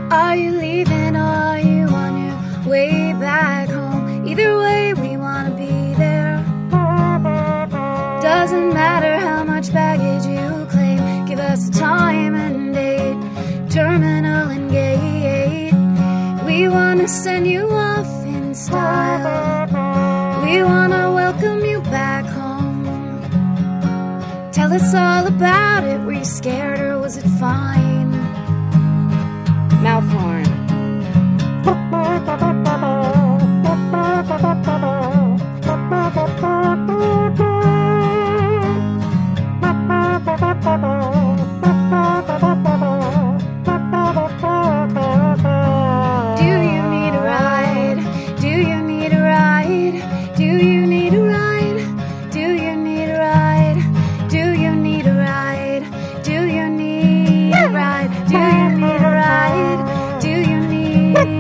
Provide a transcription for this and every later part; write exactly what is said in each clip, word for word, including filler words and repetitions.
Are you leaving or are you on your way back home? Either way, we wanna be there. Doesn't matter how much baggage you claim. Give us a time and date, terminal and gate. We wanna send you off in style. We wanna welcome you back home. Tell us all about it. Were you scared or was it fine? Mouth horn. Do you need a ride? Do you need a ride? Do you need a ride? Do you need a ride? Do you need a ride? Do you need a ride? Do you need a ride? Do you need a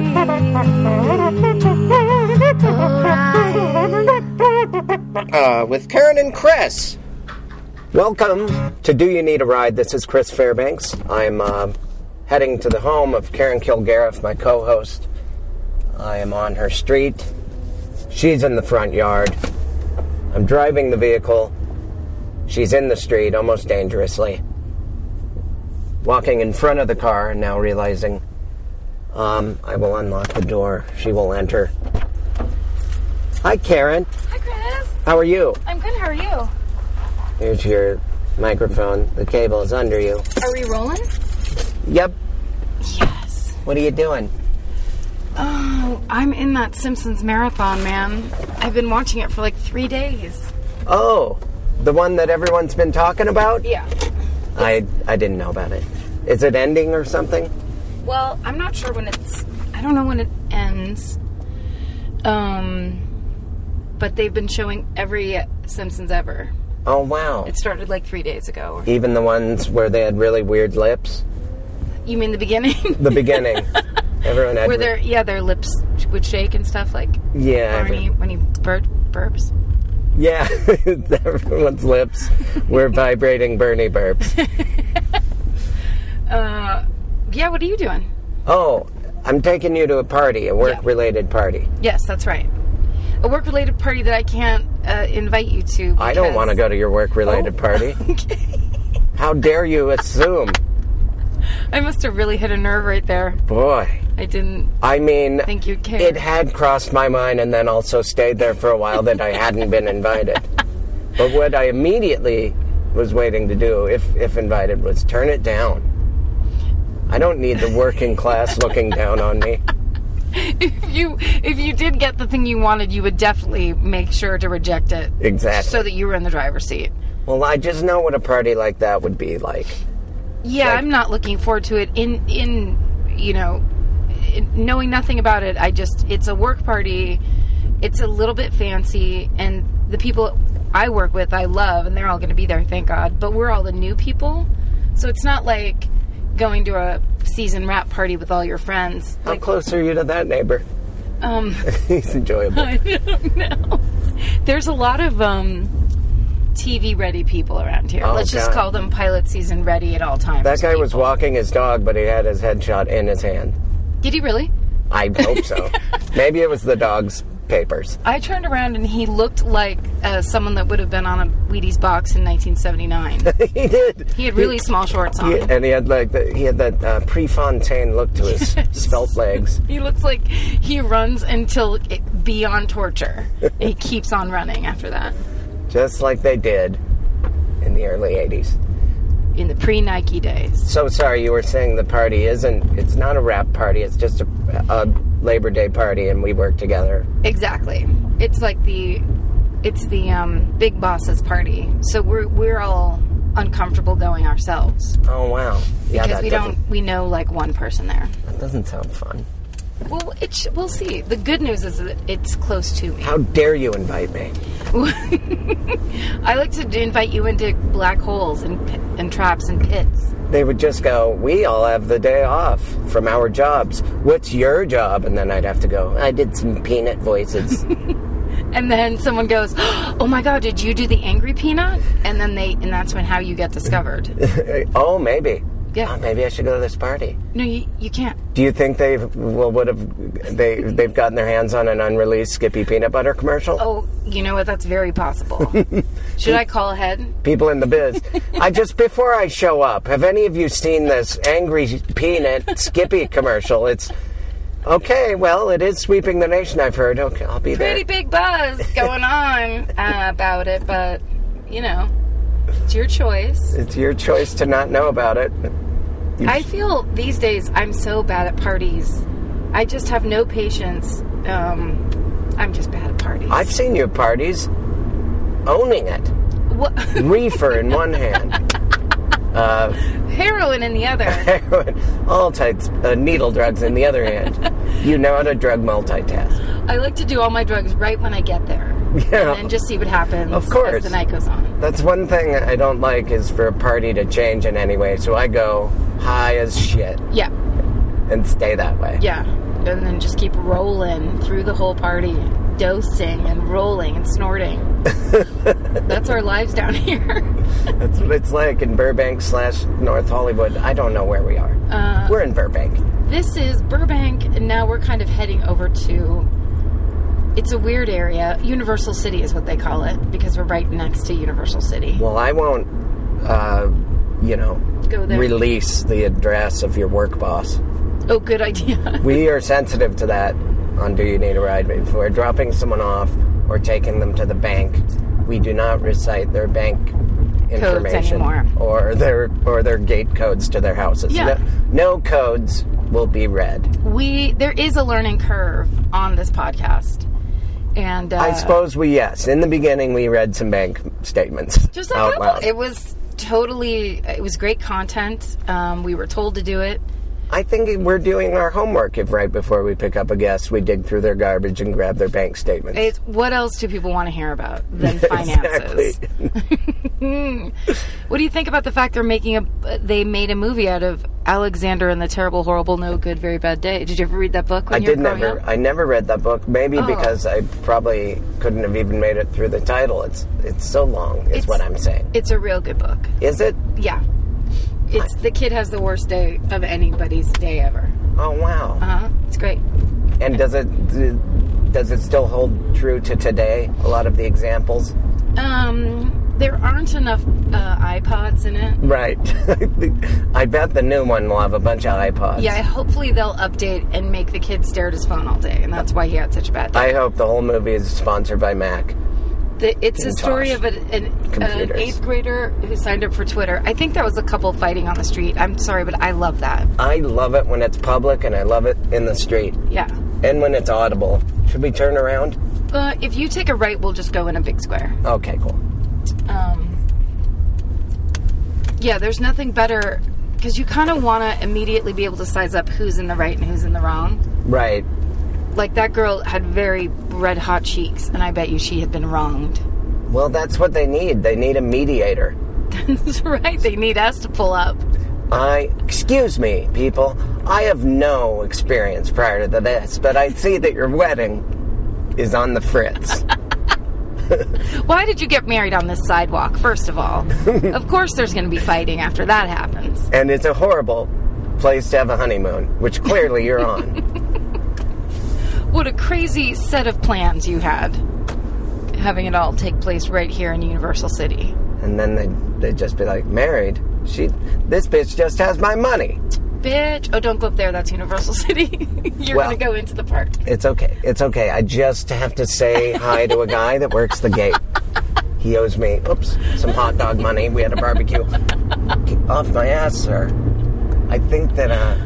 ride? Uh, with Karen and Chris. Welcome to Do You Need a Ride? This is Chris Fairbanks. I'm uh, heading to the home of Karen Kilgariff, my co-host. I am on her street. She's in the front yard. I'm driving the vehicle. She's in the street, almost dangerously. Walking in front of the car and now realizing um, I will unlock the door. She will enter. Hi, Karen. Hi, Chris. How are you? I'm good. How are you? Here's your microphone. The cable is under you. Are we rolling? Yep. Yes. What are you doing? Oh, I'm in that Simpsons marathon, man. I've been watching it for like three days. Oh, the one that everyone's been talking about? Yeah. I I didn't know about it. Is it ending or something? Well, I'm not sure when it's... I don't know when it ends. Um, but they've been showing every Simpsons ever. Oh, wow. It started like three days ago. Even the ones where they had really weird lips? You mean the beginning? The beginning. Everyone had... Where their, yeah, their lips would shake and stuff, like yeah, Barney every... when he bur- burps. Yeah, everyone's lips were vibrating Bernie burps. uh, yeah, what are you doing? Oh, I'm taking you to a party, a work-related yeah. party. Yes, that's right. A work-related party that I can't uh, invite you to because... I don't want to go to your work-related oh. party. Okay. How dare you assume? I must have really hit a nerve right there. Boy. I didn't I mean, think you'd care. It had crossed my mind and then also stayed there for a while that I hadn't been invited. But what I immediately was waiting to do, if, if invited, was turn it down. I don't need the working class looking down on me. If you if you did get the thing you wanted, you would definitely make sure to reject it. Exactly. So that you were in the driver's seat. Well, I just know what a party like that would be like. Yeah, like, I'm not looking forward to it. In, in you know, in knowing nothing about it, I just, it's a work party. It's a little bit fancy. And the people I work with, I love, and they're all going to be there, thank God. But we're all the new people. So it's not like going to a season wrap party with all your friends. How like, close are you to that neighbor? Um, He's enjoyable. I don't know. There's a lot of um, T V-ready people around here. Oh, Let's just God. call them pilot season ready at all times. That guy people. was walking his dog, but he had his headshot in his hand. Did he really? I hope so. Maybe it was the dog's papers. I turned around and he looked like uh, someone that would have been on a Wheaties box in nineteen seventy-nine. He did. He had really he, small shorts on. He, and he had like the, he had that uh, Prefontaine look to his yes. svelte legs. He looks like he runs until it, beyond torture. He keeps on running after that. Just like they did in the early eighties. In the pre-Nike days. So sorry, you were saying the party isn't, it's not a rap party, it's just a, a Labor Day party and we work together. Exactly. It's like the, it's the um, big boss's party. So we're we're all uncomfortable going ourselves. Oh, wow. Yeah, because that we don't, we know like one person there. That doesn't sound fun. Well, it sh- we'll see. The good news is that it's close to me. How dare you invite me? I like to invite you into black holes and and traps and pits. They would just go, we all have the day off from our jobs. What's your job? And then I'd have to go, I did some peanut voices. And then someone goes, oh my God, did you do the angry peanut? And then they, and that's when how you get discovered. Oh, maybe. Yeah. Oh, maybe I should go to this party. No, you, you can't. Do you think they've well would have they they've gotten their hands on an unreleased Skippy peanut butter commercial? Oh, you know what? That's very possible. Should I call ahead? People in the biz. I just before I show up, have any of you seen this Angry Peanut Skippy commercial? It's okay. Well, it is sweeping the nation. I've heard. Okay, I'll be there. Pretty big buzz going on uh, about it, but you know, it's your choice. It's your choice to not know about it. You've... I feel these days I'm so bad at parties. I just have no patience. Um, I'm just bad at parties. I've seen you at parties owning it. What? Reefer in one hand. Uh, Heroin in the other. Heroin. All types uh, needle drugs in the other hand. You know how to drug multitask. I like to do all my drugs right when I get there. Yeah. And then just see what happens of course. as the night goes on. That's one thing I don't like is for a party to change in any way. So I go high as shit. Yeah. And stay that way. Yeah. And then just keep rolling through the whole party, dosing and rolling and snorting. That's our lives down here. That's what it's like in Burbank slash North Hollywood. I don't know where we are. Uh, we're in Burbank. This is Burbank, and now we're kind of heading over to... It's a weird area. Universal City is what they call it, because we're right next to Universal City. Well, I won't, uh, you know, Go there. release the address of your work boss. Oh, good idea. We are sensitive to that on Do You Need a Ride? If we're dropping someone off or taking them to the bank, we do not recite their bank information anymore. or their or their gate codes to their houses. Yeah. No, no codes will be read. We there is a learning curve on this podcast. And uh, I suppose we, yes. In the beginning, we read some bank statements. Just a out couple. loud. It was totally, it was great content. Um, we were told to do it. I think we're doing our homework if right before we pick up a guest, we dig through their garbage and grab their bank statements. It's, what else do people want to hear about than finances? What do you think about the fact they're making a, they made a movie out of Alexander and the Terrible, Horrible, No Good, Very Bad Day? Did you ever read that book when I you were did growing never. up? I never read that book. Maybe Oh. because I probably couldn't have even made it through the title. It's it's so long. Is It's- what I'm saying. It's a real good book. Is it? Yeah. It's the kid has the worst day of anybody's day ever. Oh wow! Uh-huh. It's great. And does it does it still hold true to today? A lot of the examples. Um, there aren't enough uh, iPods in it. Right. I bet the new one will have a bunch of iPods. Yeah, hopefully they'll update and make the kid stare at his phone all day, and that's why he had such a bad day. I hope the whole movie is sponsored by Mac. The, it's a Macintosh. story of an, an, an Computers. eighth grader who signed up for Twitter. I think that was a couple fighting on the street. I'm sorry, but I love that. I love it when it's public, and I love it in the street. Yeah. And when it's audible. Should we turn around? Uh, if you take a right, we'll just go in a big square. Okay, cool. Um, yeah, there's nothing better, because you kind of want to immediately be able to size up who's in the right and who's in the wrong. Right. Like, that girl had very red-hot cheeks, and I bet you she had been wronged. Well, that's what they need. They need a mediator. That's right. They need us to pull up. I, excuse me, people. I have no experience prior to this, but I see that your wedding is on the fritz. Why did you get married on this sidewalk, first of all? Of course there's going to be fighting after that happens. And it's a horrible place to have a honeymoon, which clearly you're on. What a crazy set of plans you had, having it all take place right here in Universal City. And then they'd, they'd just be like, married? She, this bitch just has my money. Bitch. Oh, don't go up there. That's Universal City. You're Well, going to go into the park. It's okay. It's okay. I just have to say hi to a guy that works the gate. He owes me, oops, some hot dog money. We had a barbecue. Get off my ass, sir. I think that, uh,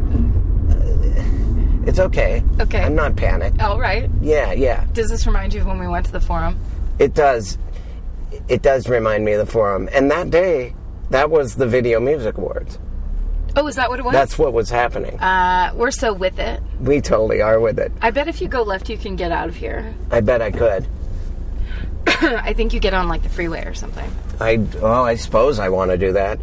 it's okay. Okay. I'm not panicked. All right. Yeah, yeah. Does this remind you of when we went to the forum? It does. It does remind me of the forum. And that day, that was the Video Music Awards. Oh, is that what it was? That's what was happening. Uh, we're so with it. We totally are with it. I bet if you go left, you can get out of here. I bet I could. I think you get on, like, the freeway or something. I, oh, I suppose I want to do that.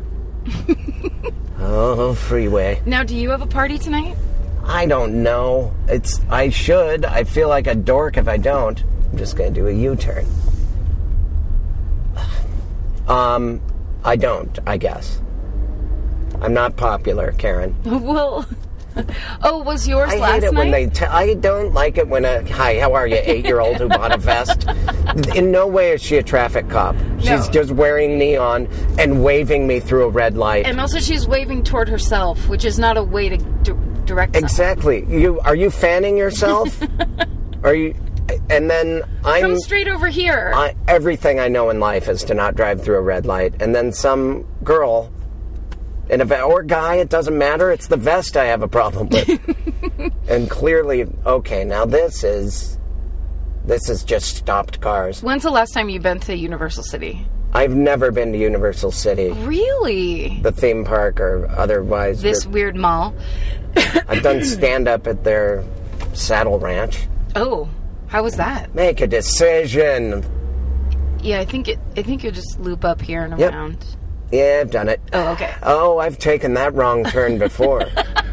Oh, freeway. Now, do you have a party tonight? I don't know. It's, I should. I feel like a dork if I don't. I'm just going to do a U-turn. Um, I don't, I guess. I'm not popular, Karen. Well, oh, was yours I last hate it night? when they. T- I don't like it when a hi, how are you, eight-year-old who bought a vest. In no way is she a traffic cop. She's No. just wearing neon and waving me through a red light. And also, she's waving toward herself, which is not a way to d- direct. Exactly. You are you fanning yourself? Are you? And then I'm. Come straight over here. I, everything I know in life is to not drive through a red light. And then some girl, in a ve- or guy, it doesn't matter. It's the vest I have a problem with. And clearly, okay, now this is this is just stopped cars. When's the last time you've been to Universal City? I've never been to Universal City, Really? the theme park, or otherwise. This but weird mall? I've done stand up at their Saddle Ranch. Oh, how was that? Make a decision. Yeah, I think it. I think you just loop up here and Yep. around. Yeah, I've done it. Oh, okay. Oh, I've taken that wrong turn before.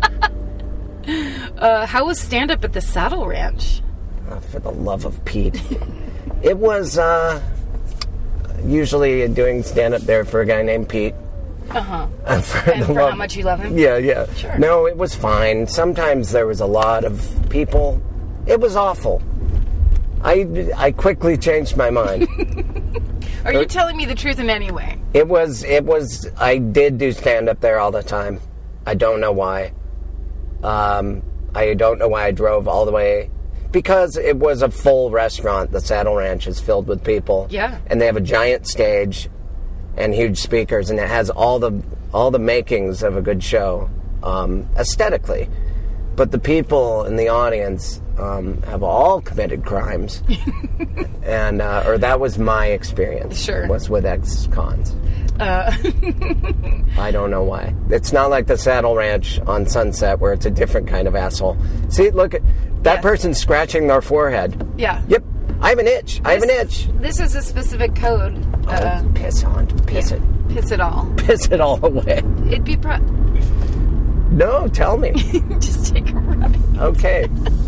Uh, how was stand up at the Saddle Ranch? Oh, for the love of Pete. It was uh, usually doing stand up there for a guy named Pete. Uh-huh. Uh, for And the for love- how much you love him? Yeah, yeah. Sure. No, it was fine. Sometimes there was a lot of people. It was awful. I, I quickly changed my mind. Are you telling me the truth in any way? It was, it was, I did do stand up there all the time. I don't know why. Um, I don't know why I drove all the way. Because it was a full restaurant. The Saddle Ranch is filled with people. Yeah. And they have a giant stage and huge speakers, and it has all the all the makings of a good show, um, aesthetically. But the people in the audience um, have all committed crimes. and uh, or that was my experience. Sure. Was with ex-cons. Uh, I don't know why. It's not like the Saddle Ranch on Sunset where it's a different kind of asshole. See, look at that Yeah. person scratching their forehead. yeah. Yep. I have an itch. I have an itch. This is a specific code. Uh, Oh, piss on. Piss yeah. it. Piss it all. Piss it all away. It'd be pro- No, tell me. just take a ride. Okay.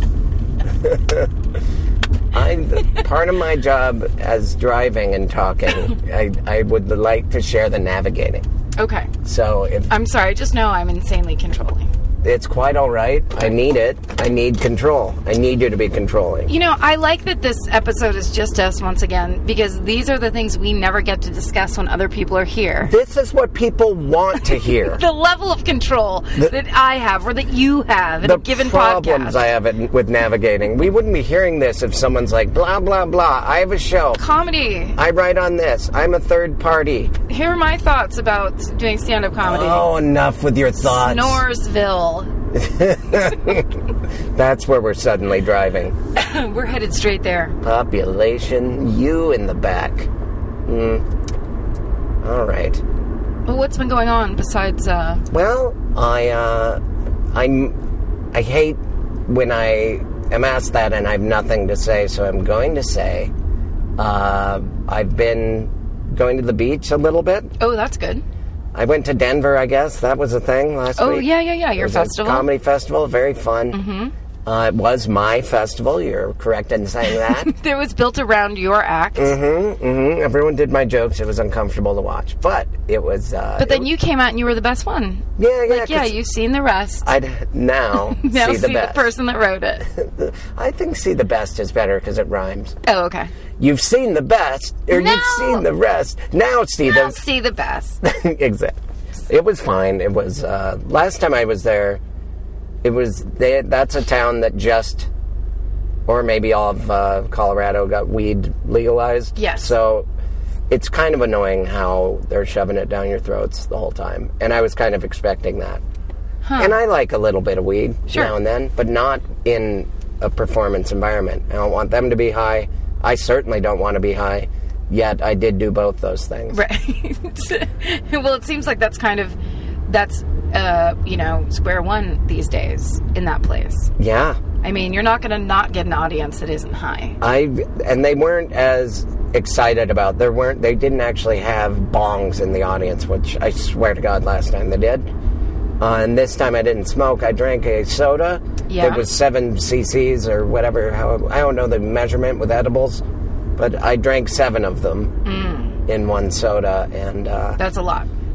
I part of my job as driving and talking, I, I would like to share the navigating. Okay. So if I'm sorry. Just know I'm insanely controlling. it's quite all right, I need it. I need control. I need you to be controlling. You know, I like that this episode is just us once again, because these are the things we never get to discuss when other people are here. This is what people want to hear. The level of control The- that I have or that you have in the a given problems podcast. I have in, with navigating. We wouldn't be hearing this if someone's like, blah, blah, blah. I have a show. Comedy. I write on this. I'm a third party. Here are my thoughts about doing stand-up comedy. Oh, enough with your thoughts. Snoresville. That's where we're suddenly driving. We're headed straight there. Population, you in the back. Mm. All right. Well, what's been going on besides, uh... Well, I, uh, I'm, I hate when I am asked that and I have nothing to say, so I'm going to say, uh, I've been going to the beach a little bit. Oh, that's good. I went to Denver, I guess. That was a thing last Oh, week. yeah, yeah, yeah. Your It was a festival. comedy festival. Very fun. Mm-hmm. Uh, it was my festival. You're correct in saying that. That was built around your act. mm-hmm, mm-hmm. Everyone did my jokes. It was uncomfortable to watch. But it was... Uh, But then it, you came out and you were the best one. Yeah, yeah. Like, yeah, 'cause you've seen the rest. I'd now, now see see, the the, best. person that wrote it. I think see the best is better because it rhymes. Oh, okay. You've seen the best, or No. you've seen the rest. Now see Now the... see the best. Exactly. It was fine. It was... Uh, last time I was there, it was... They, that's a town that just... Or maybe all of uh, Colorado got weed legalized. Yes. So it's kind of annoying how they're shoving it down your throats the whole time. And I was kind of expecting that. Huh. And I like a little bit of weed Sure. now and then, but not in a performance environment. I don't want them to be high. I certainly don't want to be high. Yet I did do both those things. Right. Well, it seems like that's kind of... That's, uh, you know, square one these days in that place. Yeah. I mean, you're not going to not get an audience that isn't high. I and they weren't as excited about. There weren't. They didn't actually have bongs in the audience, which I swear to God, last time they did. Uh, and this time I didn't smoke. I drank a soda. Yeah. It was seven cc's or whatever. How, I don't know the measurement with edibles, but I drank seven of them Mm. in one soda, and uh, That's a lot.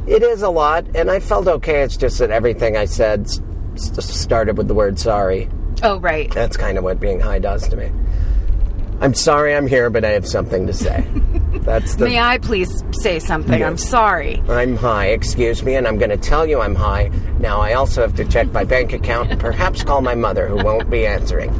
It is a lot, and I felt okay. It's just that everything I said s- started with the word sorry. Oh, right. That's kind of what being high does to me. I'm sorry I'm here, but I have something to say. That's the... May I please say something? Yes. I'm sorry. I'm high, excuse me, and I'm going to tell you I'm high. Now, I also have to check my bank account and perhaps call my mother, who won't be answering.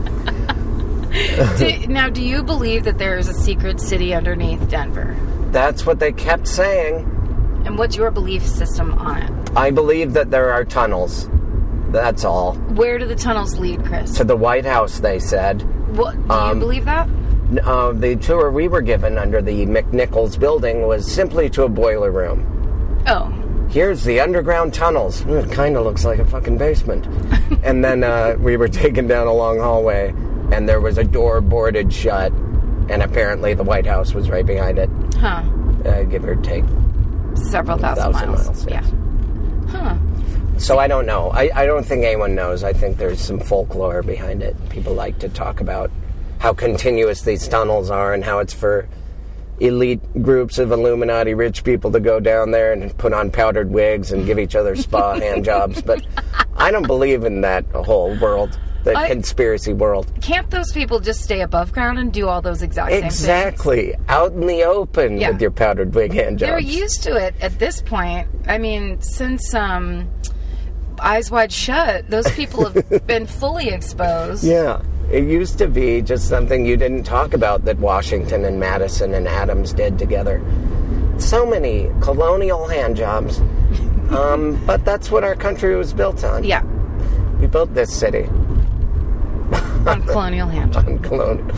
do, now, do you believe that there is a secret city underneath Denver? That's what they kept saying. And what's your belief system on it? I believe that there are tunnels. That's all. Where do the tunnels lead, Chris? To the White House, they said. What, do Um, you believe that? Uh, the tour we were given under the McNichols building was simply to a boiler room. Oh. Here's the underground tunnels. It kind of looks like a fucking basement. And then uh, we were taken down a long hallway, and there was a door boarded shut, and apparently the White House was right behind it. Huh. Uh, give or take. Several thousand, thousand miles. miles, Yeah. yes. Huh. So I don't know. I, I don't think anyone knows. I think there's some folklore behind it. People like to talk about how continuous these tunnels are and how it's for elite groups of Illuminati rich people to go down there and put on powdered wigs and give each other spa hand jobs. But I don't believe in that whole world, the I- conspiracy world. Can't those people just stay above ground and do all those exact same things? Exactly. Out in the open Yeah. with your powdered wig hand jobs. They're used to it at this point. I mean, since um, Eyes Wide Shut, those people have been fully exposed. Yeah. It used to be just something you didn't talk about that Washington and Madison and Adams did together. So many colonial hand jobs. Um, but that's what our country was built on. Yeah, We built this city on colonial hand job. on colonial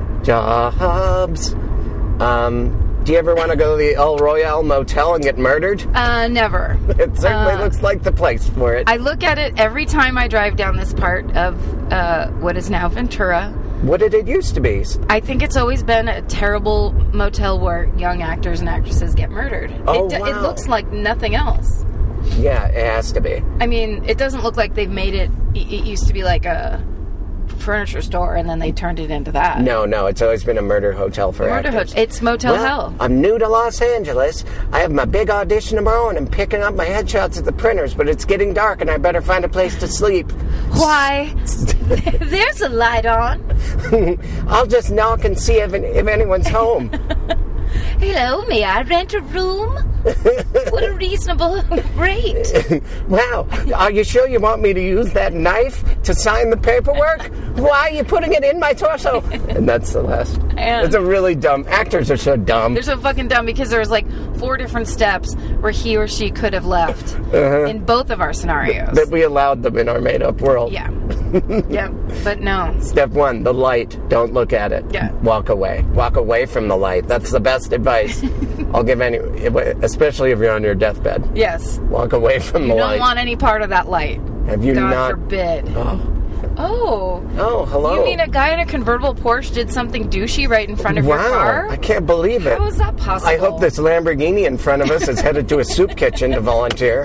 jobs. Um, do you ever want to go to the El Royale Motel and get murdered? Uh, never. It certainly Uh, looks like the place for it. I look at it every time I drive down this part of uh, what is now Ventura. What did it used to be? I think it's always been a terrible motel where young actors and actresses get murdered. Oh, it, d- it wow. looks like nothing else. Yeah, it has to be. I mean, it doesn't look like they've made it. It it used to be like a furniture store, and then they turned it into that. No, no, it's always been a murder hotel for Murder actors. Hotel. It's Motel Well, Hell. I'm new to Los Angeles. I have my big audition tomorrow, and I'm picking up my headshots at the printers, but it's getting dark, and I better find a place to sleep. Why? There's a light on. I'll just knock and see if, if anyone's home. Hello, may I rent a room? What a reasonable rate. Wow, are you sure you want me to use that knife to sign the paperwork? Why are you putting it in my torso? And that's the last. And- It's a really dumb. Actors are so dumb. They're so fucking dumb because there was like four different steps where he or she could have left in both of our scenarios. That we allowed them in our made-up world. Yeah. Yeah, but no. Step one, the light. Don't look at it. Yeah. Walk away. Walk away from the light. That's the best advice I'll give any, especially if you're on your deathbed. Yes. Walk away from You the don't light. want any part of that light. Have you God not? forbid. Oh. Oh. Oh, hello. You mean a guy in a convertible Porsche did something douchey right in front of wow. your car? I can't believe it. How is that possible? I hope this Lamborghini in front of us is headed to a soup kitchen to volunteer.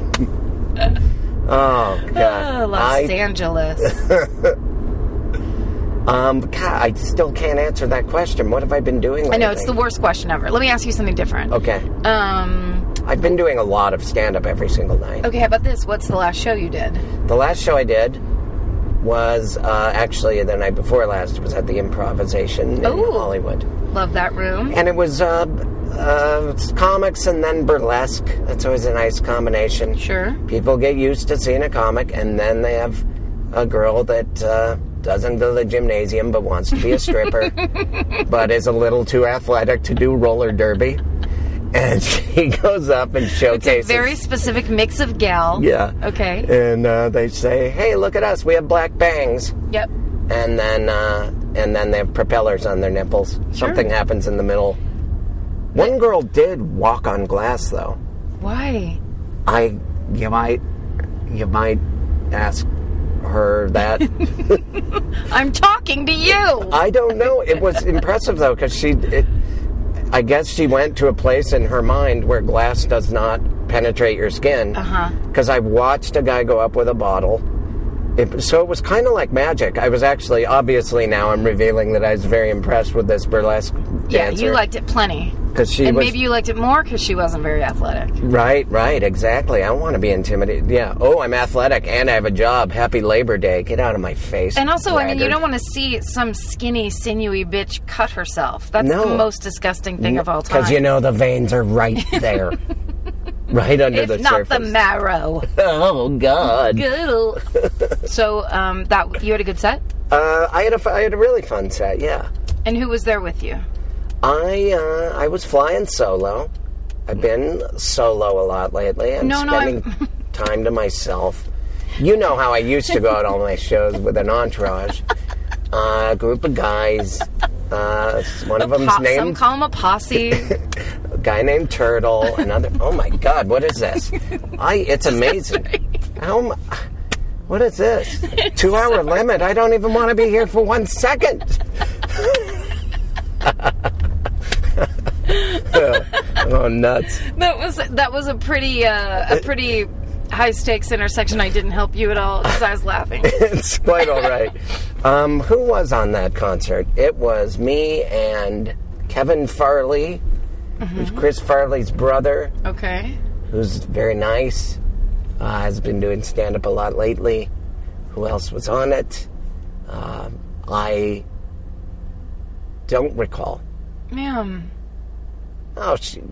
Oh, God. Oh, Los I, Angeles. um, God, I still can't answer that question. What have I been doing lately? I know, it's the worst question ever. Let me ask you something different. Okay. Um, I've been doing a lot of stand-up every single night. okay, how about this? What's the last show you did? The last show I did was uh, actually the night before last. It was at the Improvisation in Ooh. Hollywood. Love that room. And it was uh, uh, it's comics and then burlesque. That's always a nice combination. Sure. People get used to seeing a comic, and then they have a girl that uh, doesn't go to the gymnasium but wants to be a stripper, but is a little too athletic to do roller derby. And she goes up and showcases. It's a very specific mix of gal. Yeah. Okay. And uh, they say, "Hey, look at us! We have black bangs." Yep. And then, uh, and then they have propellers on their nipples. Sure. Something happens in the middle. One girl did walk on glass, though. Why? I, you might, you might ask her that. I'm talking to you. I don't know. It was impressive though, because she, it, I guess she went to a place in her mind where glass does not penetrate your skin. Uh-huh. Because I watched a guy go up with a bottle, it, so it was kind of like magic. I was actually, obviously now I'm revealing that I was very impressed with this burlesque Yeah, dancer. you liked it plenty. Cause she and was, maybe you liked it more because she wasn't very athletic. Right, right, exactly. I don't want to be intimidated. Yeah. Oh, I'm athletic and I have a job. Happy Labor Day. Get out of my face. And also, I mean, you braggart. don't want to see some skinny, sinewy bitch cut herself. That's No. the most disgusting thing of all time. Because you know the veins are right there. Right under if the not surface. the marrow. Oh, God. Good. So, um, that you had a good set? Uh, I had a, I had a really fun set, yeah. And who was there with you? I uh, I was flying solo. I've been solo a lot lately. I'm No, no, spending I'm- time to myself. You know how I used to go at all my shows with an entourage. Uh, a group of guys. Uh, one of them's Po- some named... call him a posse. A guy named Turtle. Another... Oh, my God, what is this? I. It's amazing. How... am- What is this? Two-hour limit? I don't even want to be here for one second. Oh, nuts. That was that was a pretty uh, a pretty high stakes intersection. I didn't help you at all because I was laughing. It's quite all right. Um, who was on that concert? It was me and Kevin Farley, Mm-hmm. who's Chris Farley's brother, Okay. who's very nice, uh, has been doing stand-up a lot lately. Who else was on it? Uh, I don't recall. Ma'am. Oh, she...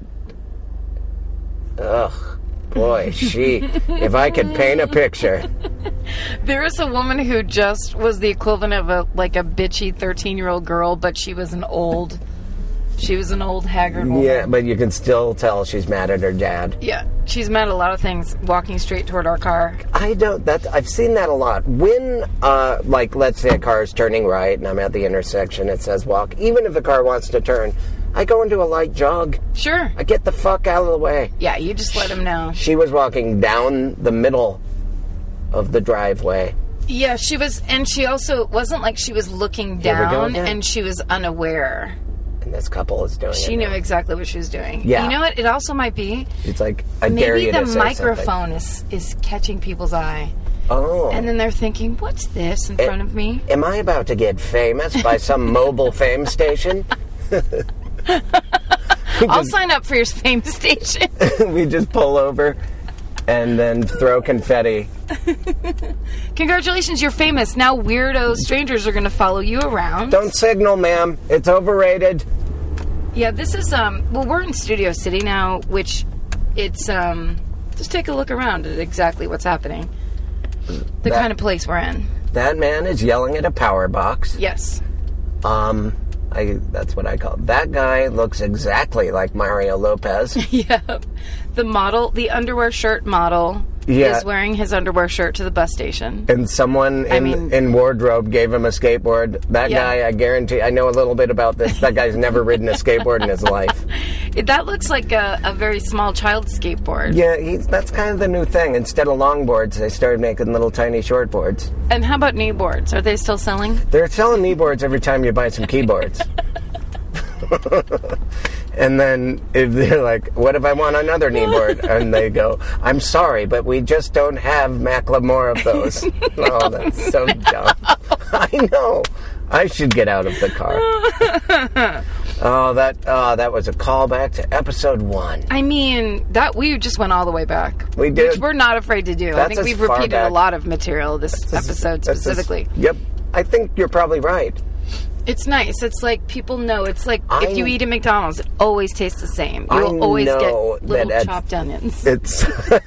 Ugh. Boy, she... If I could paint a picture... There is a woman who just was the equivalent of a like a bitchy thirteen-year-old girl, but she was an old, she was an old haggard woman. Yeah, but you can still tell she's mad at her dad. Yeah, she's mad at a lot of things. Walking straight toward our car. I don't... That I've seen that a lot. When, uh, like, let's say a car is turning right and I'm at the intersection, it says walk. Even if the car wants to turn, I go into a light jog. Sure. I get the fuck out of the way. Yeah, you just let him know. She was walking down the middle of the driveway. Yeah, she was, and she also it wasn't like she was looking Here we go down, again. and she was unaware. And this couple is doing She it. knew now. exactly what she was doing. Yeah. You know what? It also might be It's like, I dare maybe you the to say microphone is is catching people's eye, something. Oh. and then they're thinking, "What's this in front of me?" Am I about to get famous by some mobile fame station? I'll sign up for your fame station. We just pull over and then throw confetti. Congratulations, you're famous. Now weirdo strangers are going to follow you around. Don't signal, ma'am. It's overrated. Yeah, this is um. Well, we're in Studio City now, which it's um. Just take a look around at exactly what's happening. The That- kind of place we're in. That man is yelling at a power box. Yes. Um, I that's what I call it. That guy looks exactly like Mario Lopez. Yeah. The model, the underwear shirt model, Yeah. is wearing his underwear shirt to the bus station. And someone in, I mean- in wardrobe gave him a skateboard. That Yeah. guy, I guarantee, I know a little bit about this. That guy's never ridden a skateboard in his life. It, that looks like a, a very small child skateboard. Yeah, he's, that's kind of the new thing. Instead of longboards, they started making little tiny shortboards. And how about kneeboards? Are they still selling? They're selling kneeboards every time you buy some keyboards. And then if they're like, what if I want another kneeboard? And they go, I'm sorry, but we just don't have Macklemore of those. Oh, that's so dumb. I know. I should get out of the car. Oh, that oh, that was a callback to episode one. I mean, that we just went all the way back. We did. Which we're not afraid to do. I That's think as we've far repeated back- a lot of material this That's- episode that's- specifically. Yep. I think you're probably right. It's nice. It's like people know. It's like I- if you eat at McDonald's, it always tastes the same. I You'll always know get little that at- chopped onions. It's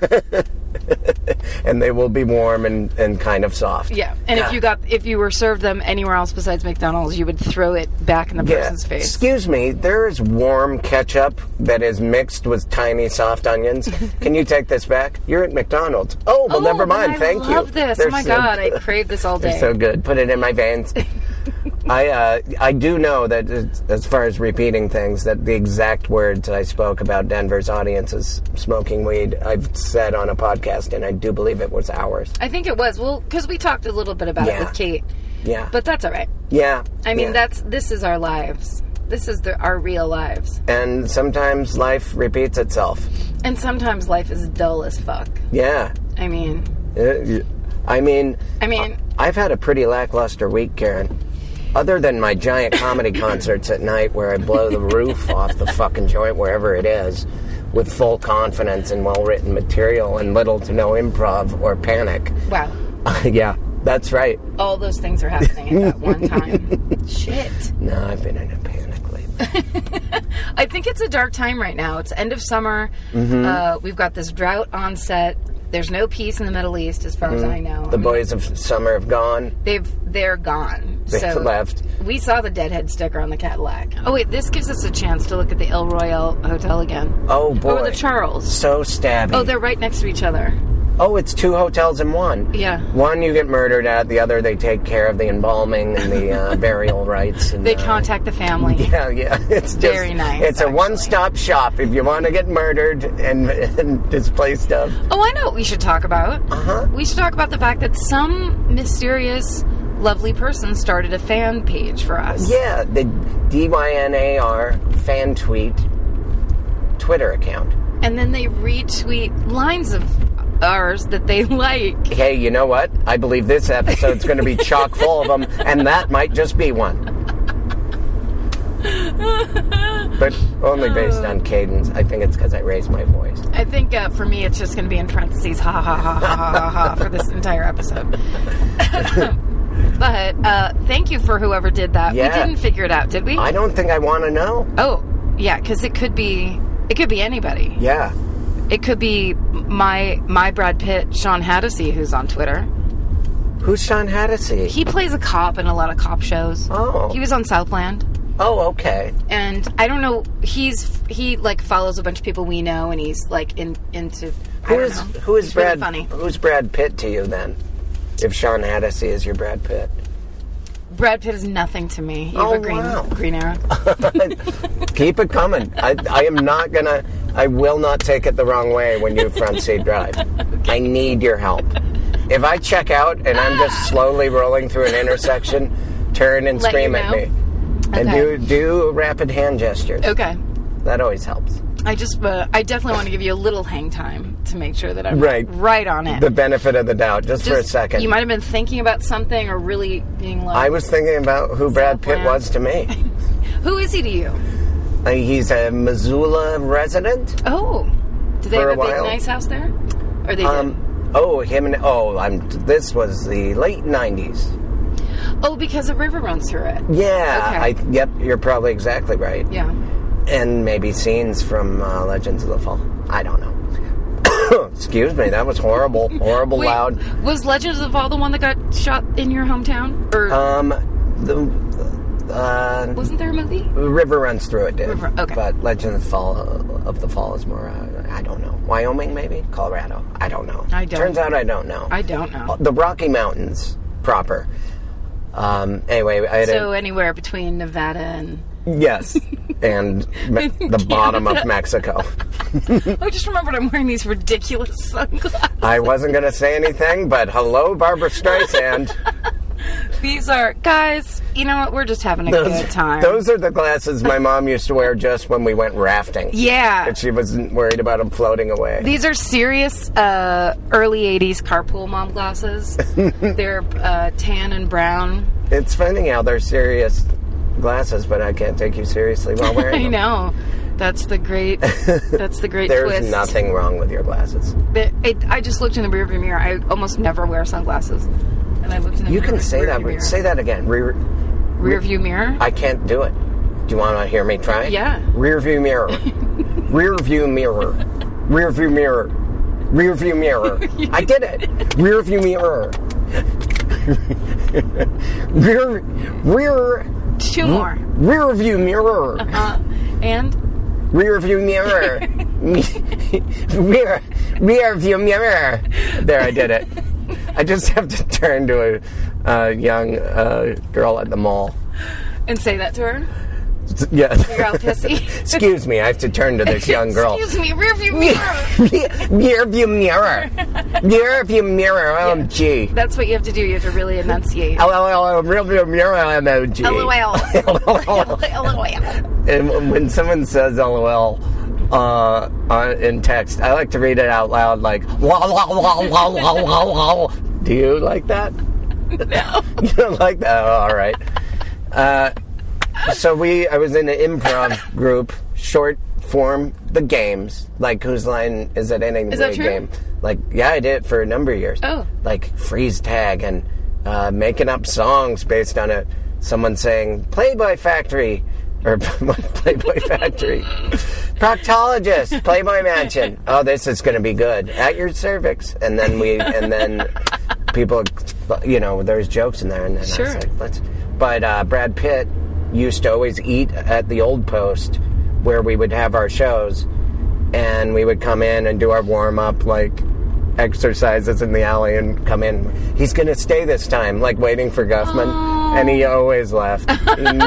and they will be warm and, and kind of soft. Yeah, and if you got if you were served them anywhere else besides McDonald's, you would throw it back in the Yeah. person's face. Excuse me, there is warm ketchup that is mixed with tiny soft onions. Can you take this back? You're at McDonald's. Oh, well, Oh, never then mind. I Thank you. love this. They're oh my so god, good. I crave this all They're day. so good. Put it in my veins. I uh, I do know that it's- as far as repeating things, that the exact words I spoke about Denver's audiences smoking weed, I've said on a podcast, and I do believe it was ours. I think it was well because we talked a little bit about Yeah. it with Kate, Yeah. but that's all right. yeah. I mean, yeah. that's this is our lives. This is the, our real lives, And sometimes life repeats itself. and sometimes life is dull as fuck. Yeah. I mean, Uh, I mean, I mean, I've had a pretty lackluster week, Karen. Other than my giant comedy concerts at night where I blow the roof off the fucking joint wherever it is with full confidence in well-written material and little to no improv or panic. Wow. Yeah, that's right. All those things are happening at that one time. Shit. No, I've been in a panic lately. I think it's a dark time right now. It's end of summer. Mm-hmm. Uh, we've got this drought on set. There's no peace in the Middle East, as far mm-hmm. as I know. The I mean, boys of summer have gone. They've they're gone. They've so left. We saw the Deadhead sticker on the Cadillac. Oh wait, this gives us a chance to look at the El Royale Hotel again. Oh boy. Or the Charles. So stabby. Oh, they're right next to each other. Oh, it's two hotels in one. Yeah. One you get murdered at, the other they take care of the embalming and the uh, burial rights. And, they uh, contact the family. Yeah, yeah. It's just, very nice. It's actually. a one-stop shop if you want to get murdered and, and displaced of. Oh, I know what we should talk about. Uh-huh. We should talk about the fact that some mysterious, lovely person started a fan page for us. Yeah, the D Y N A R fan tweet Twitter account. And then they retweet lines of ours that they like. Hey, you know what? I believe this episode's going to be chock full of them, and that might just be one. But only based on cadence. I think it's because I raised my voice. I think uh, for me, it's just going to be in parentheses, ha ha ha ha ha ha ha, for this entire episode. But uh, thank you for whoever did that. Yeah. We didn't figure it out, did we? I don't think I want to know. Oh, yeah, because it could be it could be anybody. Yeah. It could be my my Brad Pitt, Sean Hattasey, who's on Twitter. Who's Sean Hattasey? He plays a cop in a lot of cop shows. Oh. He was on Southland. Oh, okay. And I don't know. He's he like follows a bunch of people we know, and he's like in into. I Who don't is know. who is He's Brad? Really funny. Who's Brad Pitt to you then? If Sean Hattasey is your Brad Pitt. Brad Pitt is nothing to me. You Oh, have a green wow. green arrow. Keep it coming. I, I am not gonna. I will not take it the wrong way when you front seat drive. I need your help. If I check out and I'm just slowly rolling through an intersection, turn and Let scream you at know. me, and Okay. do do rapid hand gestures. Okay. That always helps. I just, uh, I definitely want to give you a little hang time to make sure that I'm Right. right on it. The benefit of the doubt, just, for a Just- second. You might have been thinking about something or really being like, I was thinking about who Brad Pitt Southland. was to me. who is he to you? Uh, he's a Missoula resident. Oh, do they For have a a big while. nice house there? Or they Um, oh, him and oh, I'm. This was the late nineties. did? Oh, because a river runs through it. Yeah, Okay. I. Yep, you're probably exactly right. Yeah. And maybe scenes from uh, Legends of the Fall. I don't know. Excuse me, that was horrible, horrible Wait, loud. Was Legends of the Fall the one that got shot in your hometown? Or Um, the uh, wasn't there a movie? river runs through it, did. River- okay. But Legends of the Fall of the Fall is more. Uh, I don't know. Wyoming, maybe Colorado. I don't know. I don't. Turns out I don't know. I don't know. The Rocky Mountains proper. Um, anyway, I had a, So anywhere between Nevada and... yes, and me- the bottom of Mexico. I just remembered I'm wearing these ridiculous sunglasses. I wasn't going to say anything, but hello, Barbara Streisand. These are... Guys, you know what? We're just having a Those, good time. those are the glasses my mom used to wear just when we went rafting. Yeah. And she wasn't worried about them floating away. These are serious uh, early eighties carpool mom glasses. They're uh, tan and brown. It's funny how they're serious glasses, but I can't take you seriously while wearing I them. know. That's the great. That's the great There's twist. nothing wrong with your glasses. It, it, I just looked in the rearview mirror. I almost never wear sunglasses, and I looked in the You mirror, can say that. rearview mirror. Say that again. Rear, Rear view mirror. I can't do it. Do you want to hear me try? Yeah. Rear view mirror. Rear view mirror. Rear view mirror. Rear view mirror. I did it. Rear view mirror. rear rear Two more. rear view mirror. Uh, and Rear view mirror. rear rear view mirror. There, I did it. I just have to turn to a uh, young uh, girl at the mall. and say that to her. Yeah. You're all pissy. Excuse me, I have to turn to this young girl. Excuse me, rear view mirror. Rear view mirror. Rear view mirror. O M G. That's what you have to do. You have to really enunciate. L O L. Rear view mirror. M O G. L O L. L O L. And when someone says L O L uh, on, in text, I like to read it out loud, like "Wow, wow, wow, wow, wow, wow, wow." Do you like that? No. You don't like that? Oh, all right. Uh, so we, I was in an improv group, short form, the games, like Whose Line Is It Anyway Is that true? game. Like, yeah, I did it for a number of years. Oh. Like freeze tag and uh, making up songs based on a someone saying Playboy Factory or Playboy Factory, proctologist, Playboy Mansion. Oh, this is going to be good at your cervix, and then we and then people, you know, there's jokes in there, and then Sure. I was like, let's. But uh, Brad Pitt used to always eat at the Old Post, where we would have our shows, and we would come in and do our warm up, like exercises in the alley, and come in. He's going to stay this time, like waiting for Guffman, Oh. and he always left. He, ne-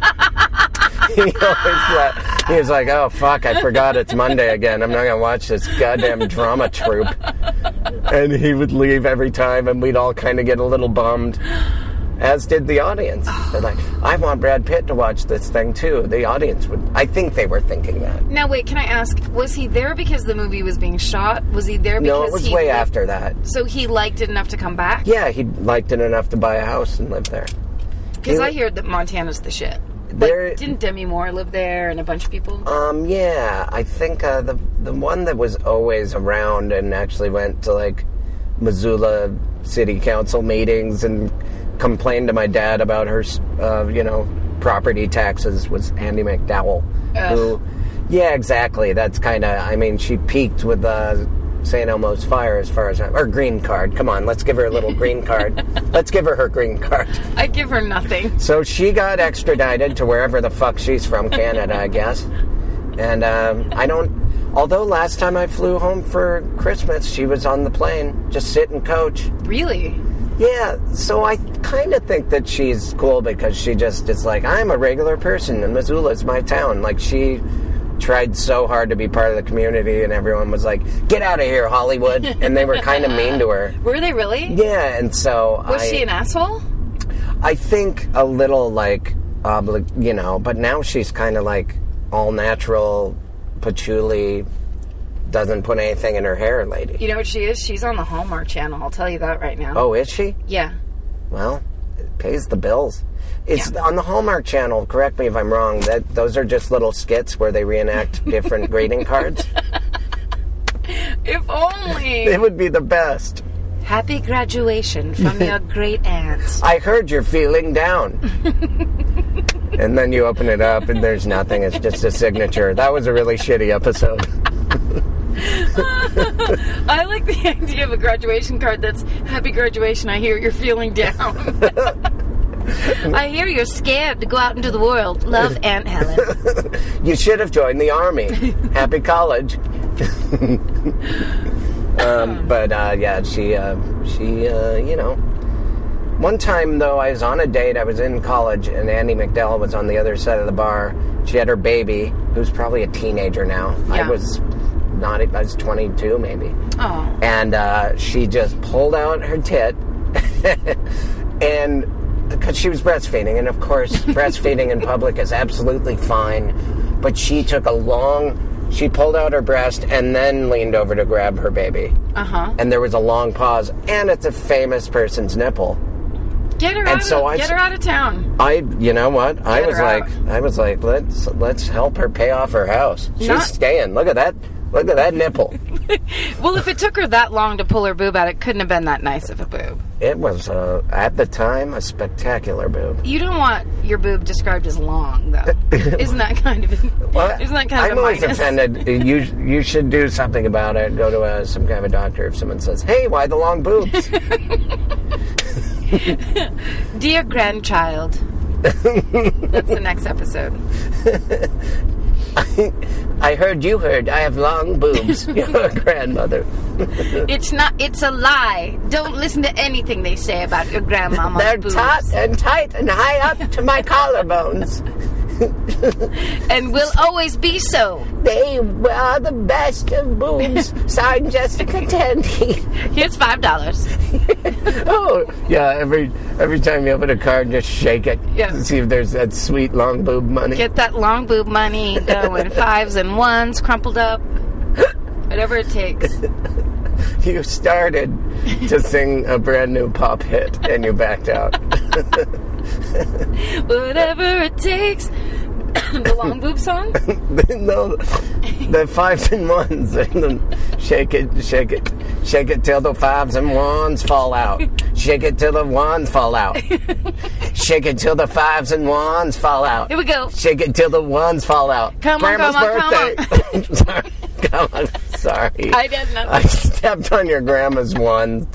he always left. He was like, "Oh fuck, I forgot it's Monday again. I'm not going to watch this goddamn drama troupe." And he would leave every time, and we'd all kind of get a little bummed. As did the audience. They're like, I want Brad Pitt to watch this thing too. The audience would. I think they were thinking that. Now, wait, can I ask, was he there because the movie was being shot? Was he there because No, it was he way lived- after that. So he liked it enough to come back? Yeah, he liked it enough to buy a house and live there. Because He- I hear that Montana's the shit. There- Like, didn't Demi Moore live there and a bunch of people? Um, yeah, I think uh, the the one that was always around and actually went to like Missoula City Council meetings and complained to my dad about her, uh, you know, property taxes was Andy McDowell. Ugh. Who, yeah, exactly. That's kind of. I mean, she peaked with uh, Saint Elmo's Fire, as far as I'm. Or green card. Come on, let's give her a little green card. Let's give her her green card. I give her nothing. So she got extradited to wherever the fuck she's from, Canada, I guess. And um, I don't. Although last time I flew home for Christmas, she was on the plane, just sitting coach. Really? Yeah, so I kind of think that she's cool because she just is like, I'm a regular person and Missoula's my town. Like, she tried so hard to be part of the community and everyone was like, get out of here, Hollywood. And they were kind of mean to her. Were they really? Yeah, and so Was I... she an asshole? I think a little, like, obli- you know, but now she's kind of like all natural, patchouli, doesn't put anything in her hair lady. You know what she is? She's on the Hallmark Channel. I'll tell you that right now. Oh, is she? Yeah. Well, it pays the bills. It's Yeah. on the Hallmark Channel, correct me if I'm wrong, that those are just little skits where they reenact different greeting cards. If only. It would be the best. Happy graduation from your great aunt. I heard you're feeling down. And then you open it up and there's nothing. It's just a signature. That was a really shitty episode. I like the idea of a graduation card that's happy graduation. I hear you're feeling down. I hear you're scared to go out into the world. Love, Aunt Helen. You should have joined the army. Happy college. um, but uh, yeah, she, uh, she, uh, you know. One time though, I was on a date. I was in college, and Andy McDowell was on the other side of the bar. She had her baby, who's probably a teenager now. Yeah. I was not. I was twenty-two, maybe. Oh. And uh, she just pulled out her tit, and because she was breastfeeding, and of course, breastfeeding in public is absolutely fine. But she took a long. She pulled out her breast and then leaned over to grab her baby. Uh huh. And there was a long pause, and it's a famous person's nipple. Get her And out. so of, I- get her out of town. I, you know what? I Get was her like, out. I was like, let's let's help her pay off her house. She's Not- staying. Look at that. Look at that nipple. Well, if it took her that long to pull her boob out, it couldn't have been that nice of a boob. It was uh, at the time a spectacular boob. You don't want your boob described as long, though. Isn't that kind of? A, Well, isn't that kind I'm of a always minus? offended. You you should do something about it. Go to a, some kind of a doctor if someone says, "Hey, why the long boobs?" Dear grandchild. That's the next episode. I heard you heard. I have long boobs. You're a grandmother. It's not. It's a lie. Don't listen to anything they say about your grandmama's They're boobs. taut and tight and high up to my collarbones. And will always be so. They are the best of boobs. Signed, Jessica Tandy. Here's five dollars. Oh, yeah, every every time you open a card, just shake it. Yeah. To see if there's that sweet long boob money. Get that long boob money going. Fives and ones crumpled up. Whatever it takes. You started to sing a brand new pop hit, and you backed out. Whatever it takes. The long boob song? No, the fives and ones. Shake it, shake it, shake it till the fives and ones fall out. Shake it till the ones fall out. Shake it till the fives and ones fall out. Here we go. Shake it till the ones fall out. Come on, Grandma's come on, birthday. Sorry, come on. Sorry. I did nothing. I stepped on your grandma's one.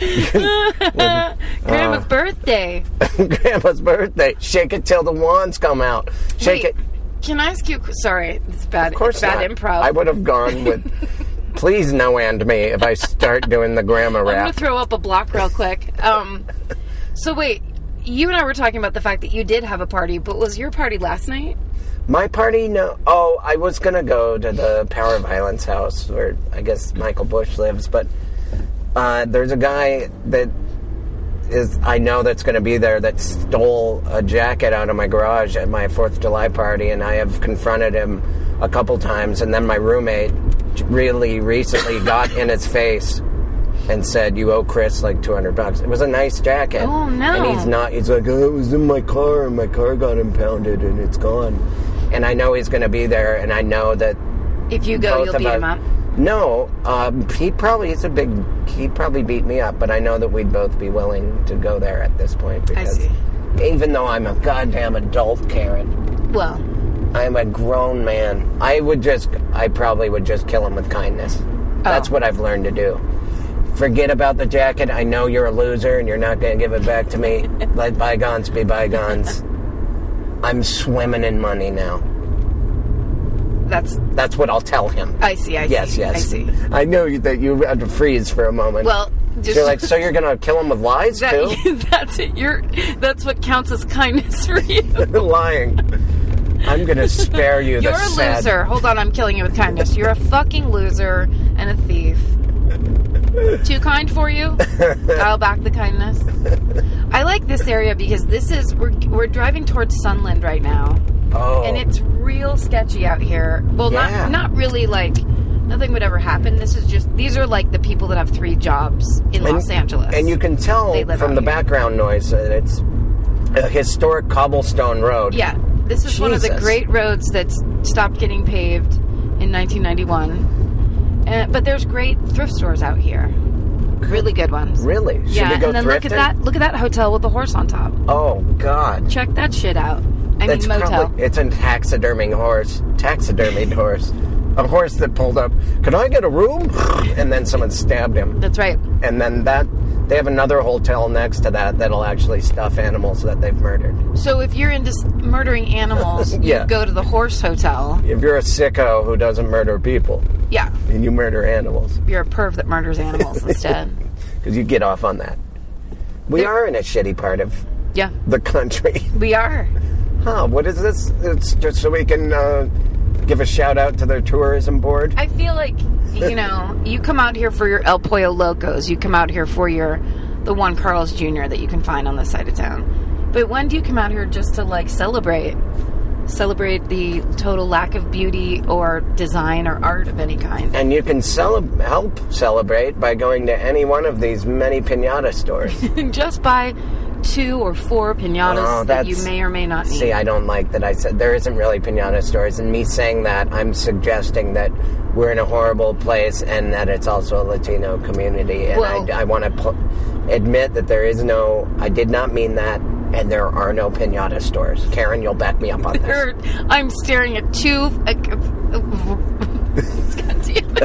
Grandma's uh, birthday. Grandma's birthday. Shake it till the wands come out. Shake Wait, it. Can I ask you? Sorry, it's bad. Of course it's bad not. improv. I would have gone with. Please no end me if I start doing the grandma I'm rap. gonna throw up a block real quick. Um, so wait, you and I were talking about the fact that you did have a party, but was your party last night? My party, no. Oh, I was gonna go to the Power Violence house where I guess Michael Bush lives, but uh, there's a guy that is I know that's going to be there that stole a jacket out of my garage at my fourth of July party, and I have confronted him a couple times, and then my roommate really recently got in his face and said, "You owe Chris like two hundred bucks." It was a nice jacket. Oh, no. And he's not, he's like, "Oh, it was in my car, and my car got impounded, and it's gone." And I know he's going to be there, and I know that If you go, both you'll of beat us- him up. No, um, he probably is a big. He'd probably beat me up, but I know that we'd both be willing to go there at this point. Because see. Even though I'm a goddamn adult, Karen, Well, I'm a grown man. I would just. I probably would just kill him with kindness. That's Oh. what I've learned to do. Forget about the jacket. I know you're a loser, and you're not going to give it back to me. Let bygones be bygones. I'm swimming in money now. that's. That's what I'll tell him. I see. I Yes, see. yes. I see. I know that you had to freeze for a moment. Well, So just you're like, so you're gonna kill him with lies too? that, that's it. You're. That's what counts as kindness for you. Lying. I'm gonna spare you You're the a sad. loser. Hold on, I'm killing you with kindness. You're a fucking loser and a thief. Too kind for you? Dial back the kindness. I like this area because this is we're we're driving towards Sunland right now, Oh, and it's real sketchy out here. Well, Yeah. not not really like nothing would ever happen. This is just these are like the people that have three jobs in and, Los Angeles, and you can tell They live from out the here. background noise that it's a historic cobblestone road. Yeah, this is one of the Jesus. great roads that's stopped getting paved in nineteen ninety-one. Uh, but there's great thrift stores out here, really good ones. Really? Should Yeah, we go and then thrifting? look at that. Look at that hotel with the horse on top. Oh God. Check that shit out. I It's mean, motel. probably it's a taxiderming horse, taxidermied horse, a horse that pulled up. Can I get a room? And then someone stabbed him. That's right. And then that they have another hotel next to that that'll actually stuff animals that they've murdered. So if you're into s- murdering animals, Yeah. you go to the horse hotel. If you're a sicko who doesn't murder people Yeah, and you murder animals, you're a perv that murders animals instead. because you get off on that. We There- are in a shitty part of Yeah, the country. we are. Huh? What is this? It's just so we can uh, give a shout out to their tourism board. I feel like, you know, you come out here for your El Pollo Locos. You come out here for your the Juan Carlos Junior that you can find on this side of town. But when do you come out here just to, like, celebrate? Celebrate the total lack of beauty or design or art of any kind. And you can cele- help celebrate by going to any one of these many piñata stores. Just buy two or four piñatas Oh, that you that's- may or may not need. See, I don't like that I said there isn't really piñata stores, and me saying that, I'm suggesting that we're in a horrible place and that it's also a Latino community. And Well- I, I want to pl- admit that there is no, I did not mean that, and there are no piñata stores. Karen, you'll back me up on this. Or I'm staring at two. Uh, God damn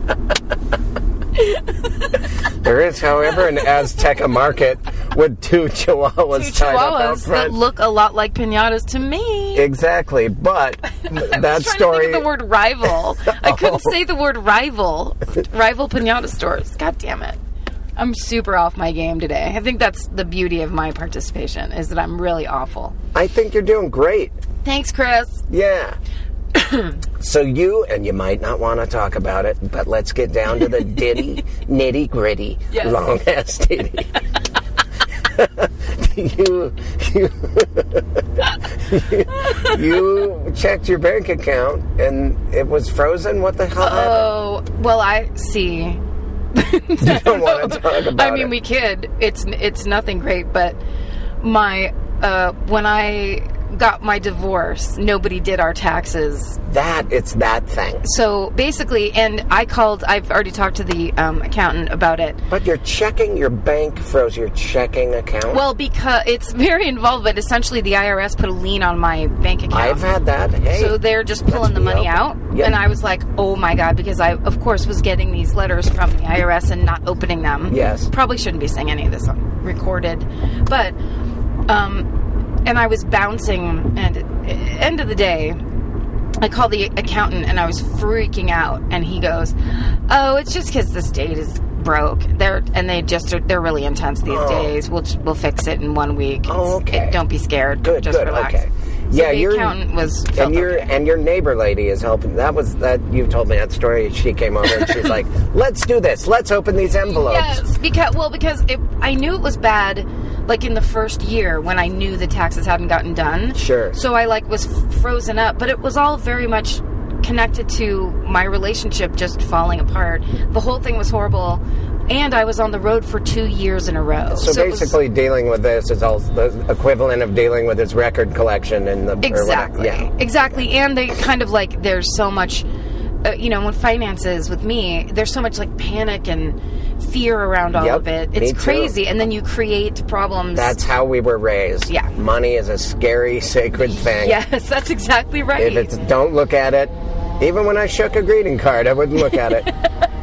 it. There is, however, an Azteca market with two chihuahuas Two tied up out chihuahuas that front. look a lot like piñatas to me. Exactly, but I that was trying story. to think of the word rival. I couldn't Oh. say the word rival. Rival piñata stores. God damn it. I'm super off my game today. I think that's the beauty of my participation, is that I'm really awful. I think you're doing great. Thanks, Chris. Yeah. So you, and you might not want to talk about it, but let's get down to the ditty, nitty gritty, Yes. long ass ditty. you, you You checked your bank account and it was frozen? What the hell happened? Oh, well, I see. You don't want to talk about I mean, it. we kid. It's it's nothing great, but my uh, when I got my divorce, nobody did our taxes. That, it's that thing. So basically, and I called, I've already talked to the um, accountant about it. But you're checking, your bank froze your checking account? Well, because it's very involved, but essentially the I R S put a lien on my bank account. I've had that. Hey, So they're just pulling the be money open. out. Yep. And I was like, oh my God, because I, of course, was getting these letters from the I R S and not opening them. Yes. Probably shouldn't be saying any of this on recorded. But, um, and I was bouncing, and at the end of the day, I called the accountant and I was freaking out. And he goes, oh, it's just because the state is broke. They're and they just are, they're really intense these Oh. days. We'll we'll fix it in one week. Oh, It's- okay. it- don't be scared. Good, just good, relax. okay. So Yeah, the you're- accountant was felt And your okay. and your neighbor lady is helping. That was that you've told me that story. She came over and she's like, "Let's do this. Let's open these envelopes." Yes, because well, because it, I knew it was bad, like in the first year when I knew the taxes hadn't gotten done. Sure. So I like was f- frozen up, but it was all very much connected to my relationship just falling apart. The whole thing was horrible, and I was on the road for two years in a row. So, it was- basically, dealing with this is all the equivalent of dealing with his record collection and the or whatever. Exactly. Yeah. Exactly. And they kind of like, there's so much, uh, you know, when finances with me, there's so much like panic and fear around all Yep, of it. me It's too. crazy. And then you create problems. That's how we were raised. Yeah. Money is a scary, sacred thing. Yes, that's exactly right. If it's don't look at it. Even when I shook a greeting card, I wouldn't look at it.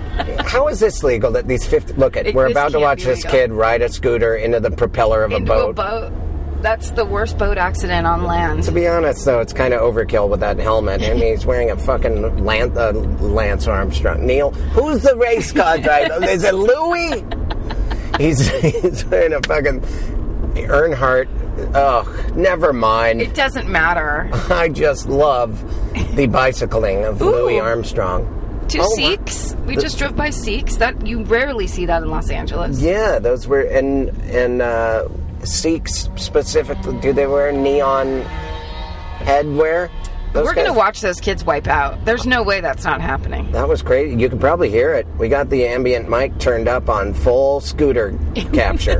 How is this legal that these fifty... Look, at It- we're this about to can't watch be this legal. kid ride a scooter into the propeller of a Into boat. a boat. That's the worst boat accident on land. To be honest, though, it's kind of overkill with that helmet. And he's wearing a fucking Lance, uh, Lance Armstrong. Neil, who's the race car driver? Is it Louis? He's, he's wearing a fucking Earnhardt. Oh, never mind. It doesn't matter. I just love the bicycling of Ooh. Louis Armstrong. Two Oh, my- Sikhs. We just drove by Sikhs. That you rarely see that in Los Angeles. Yeah, those were and and uh, Sikhs specifically. Do they wear neon headwear? Those We're going to guys- watch those kids wipe out. There's no way that's not happening. That was crazy. You can probably hear it. We got the ambient mic turned up on full scooter capture.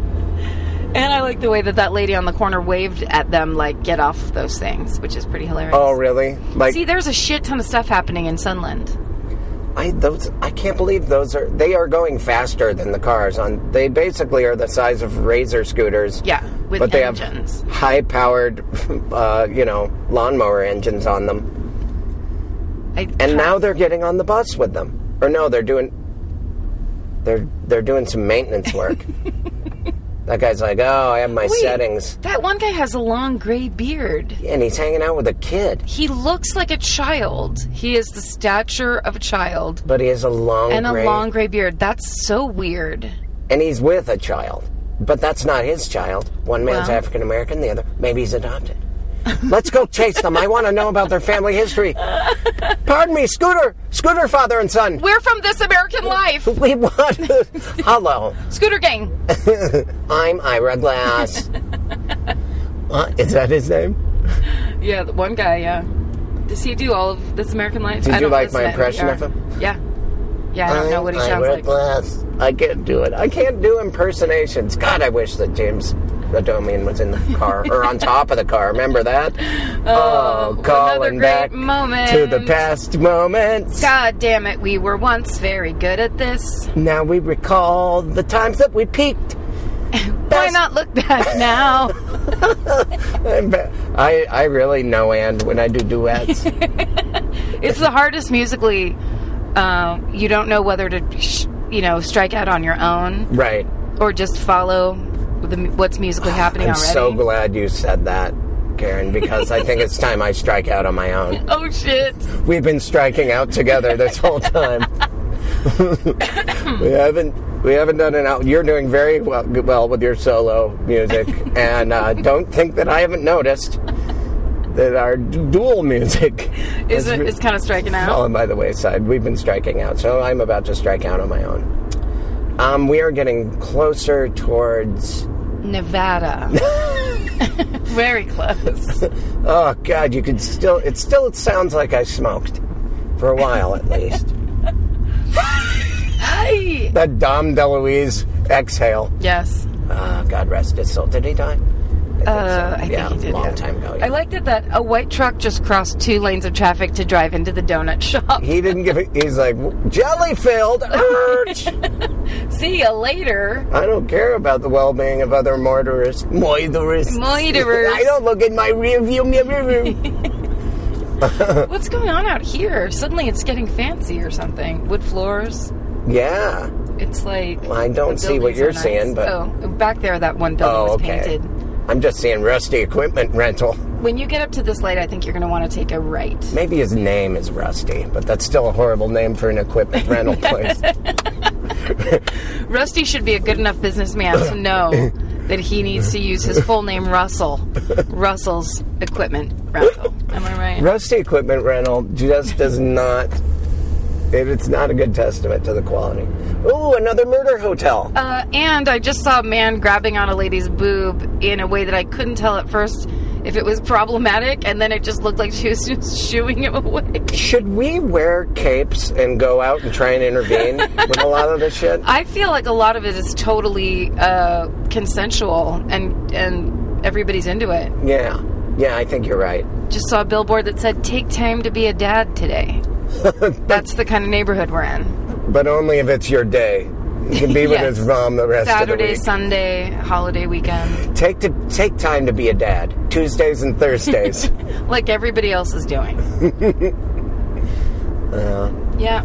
And I like the way that that lady on the corner waved at them, like, get off those things, which is pretty hilarious. Oh, really? Like See, there's a shit ton of stuff happening in Sunland. I those I can't believe those are they are going faster than the cars on. They basically are the size of Razor scooters. Yeah, with but they engines. have high-powered, uh, you know, lawnmower engines on them. I, And now they're getting on the bus with them. Or no, they're doing they're they're doing some maintenance work. That guy's like, "Oh, I have my Wait, settings." That one guy has a long gray beard. And he's hanging out with a kid. He looks like a child. He is the stature of a child But he has a long and gray a long gray beard. That's so weird. and he's with a child. But that's not his child. One man's Well. African American, the other maybe he's adopted. Let's go chase them. I want to know about their family history. Pardon me, Scooter, Scooter father and son. We're from This American Life. We want hello. Scooter Gang. I'm Ira Glass. What? Is that his name? Yeah, the one guy, yeah. Does he do all of This American Life? Did I you don't like listen my to impression N of P R. him? Yeah. Yeah, I don't know what he I'm sounds Ira like. Glass. I can't do it. I can't do impersonations. God, I wish that James Adomian was in the car or on top of the car. Remember that? Oh, calling another great back moment. to the past moments. God damn it, we were once very good at this. Now we recall the times that we peaked. Why Best- not look back now? I'm ba- I, I really know and when I do duets. It's the hardest musically. Um, you don't know whether to, sh- you know, strike out on your own Right. or just follow the, what's musically happening I'm already. so glad you said that, Karen, because I think it's time I strike out on my own. Oh shit! We've been striking out together this whole time. we haven't we haven't done an out. You're doing very well, well with your solo music, and uh, don't think that I haven't noticed that our d- dual music Is has it? re- It's kind of striking out. fallen by the wayside. We've been striking out, so I'm about to strike out on my own. Um, we are getting closer towards Nevada. Very close. Oh, God, you could still... It still it sounds like I smoked. For a while, at least. Hi! That Dom DeLuise exhale. Yes. Uh, God rest his soul. Did he die? I think, Uh, so. I yeah, think he did. a long yeah. time ago. Yeah. I liked it that a white truck just crossed two lanes of traffic to drive into the donut shop. He didn't give it... He's like, jelly filled. Urge. See you later. I don't care about the well-being of other motorists. Motorists. Motorists. I don't look in my rearview mirror. What's going on out here? Suddenly it's getting fancy or something. Wood floors. Yeah. It's like... Well, I don't the see what buildings you're are nice. seeing, but... Oh, back there, that one building Oh, was okay. painted. I'm just seeing rusty equipment rental. When you get up to this light, I think you're going to want to take a right. Maybe his name is Rusty, but that's still a horrible name for an equipment rental place. Rusty should be a good enough businessman to know that he needs to use his full name, Russell. Russell's Equipment Rental. Am I right? Rusty equipment rental just does not... It, it's not a good testament to the quality. Ooh, another murder hotel. Uh, and I just saw a man grabbing on a lady's boob in a way that I couldn't tell at first if it was problematic, and then it just looked like she was just shooing him away. Should we wear capes and go out and try and intervene with a lot of this shit? I feel like a lot of it is totally uh, consensual, and and everybody's into it. Yeah. Yeah, I think you're right. Just saw a billboard that said, "Take time to be a dad today." That's the kind of neighborhood we're in. But only if it's your day. You can be with Yes. his mom the rest Saturday, of the week. Sunday, holiday weekend. Take to take time to be a dad. Tuesdays and Thursdays. Like everybody else is doing. uh, Yeah.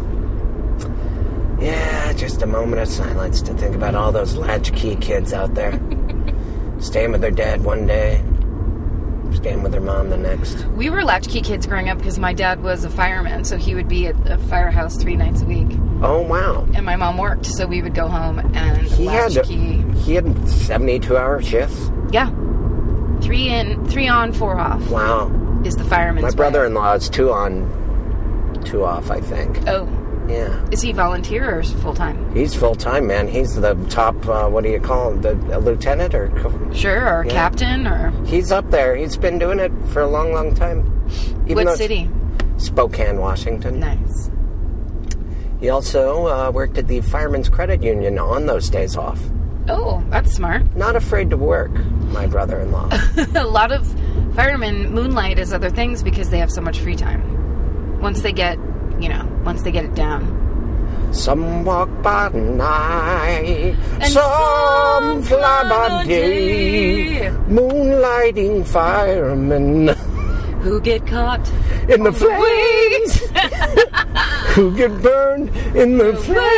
yeah, just a moment of silence to think about all those latchkey kids out there. Staying with their dad one day, staying with their mom the next. We were latchkey kids growing up because my dad was a fireman, so he would be at the firehouse three nights a week. Oh, wow. And my mom worked, so we would go home and He had latchkey. he had seventy-two hour shifts. Yeah. Three in, three on, four off Wow. is the fireman's My way. brother-in-law is two on, two off, I think. Oh. Yeah. Is he volunteer or full-time? He's full-time, man. He's the top, uh, what do you call him, the a lieutenant or... co- Sure, or Yeah. captain, or... He's up there. He's been doing it for a long, long time. Even though What it's city? Spokane, Washington. Nice. He also uh, worked at the Firemen's Credit Union on those days off. Oh, that's smart. Not afraid to work, my brother-in-law. A lot of firemen moonlight as other things because they have so much free time. Once they get, you know, once they get it down. Some walk by night, And some some fly by fly by day. day. Moonlighting firemen Who get caught in the on the flames. Who get burned in the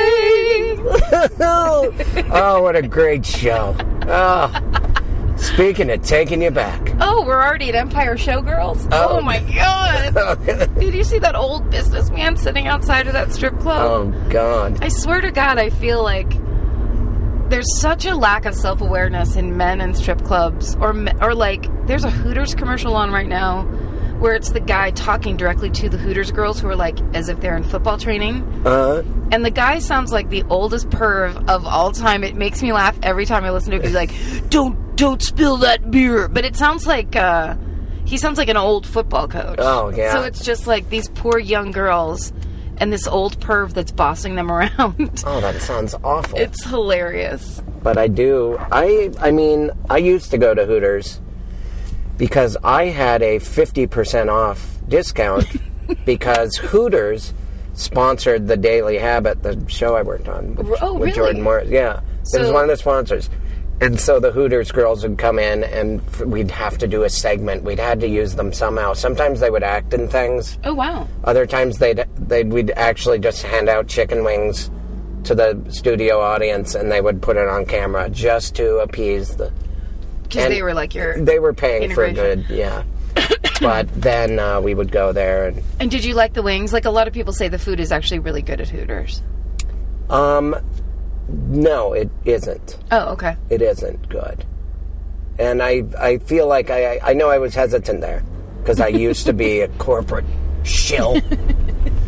flames. Oh, what a great show. Oh. Speaking of taking you back. Oh, we're already at Empire Showgirls? Oh. Oh, my God. Did you see that old businessman sitting outside of that strip club? Oh, God. I swear to God, I feel like there's such a lack of self-awareness in men in strip clubs. Or, me- or like, there's a Hooters commercial on right now where it's the guy talking directly to the Hooters girls who are like, as if they're in football training. Uh, And the guy sounds like the oldest perv of all time. It makes me laugh every time I listen to it. He's like, don't, don't spill that beer. But it sounds like, uh, he sounds like an old football coach. Oh, yeah. So it's just like these poor young girls and this old perv that's bossing them around. oh, that sounds awful. It's hilarious. But I do. I I mean, I used to go to Hooters because I had a fifty percent off discount because Hooters sponsored the Daily Habit, the show I worked on with, Oh, with really? Jordan Morris. Yeah, it was So- one of the sponsors. And so the Hooters girls would come in and f- we'd have to do a segment. We'd had to use them somehow. Sometimes they would act in things. Oh, wow. Other times they'd, they'd we'd actually just hand out chicken wings to the studio audience and they would put it on camera just to appease the... Because And they were like your... They were paying for a integration. good, yeah. But then uh, we would go there and... And did you like the wings? Like, a lot of people say the food is actually really good at Hooters. Um, no, it isn't. Oh, okay. It isn't good. And I, I feel like I, I know I was hesitant there because I used to be a corporate shill.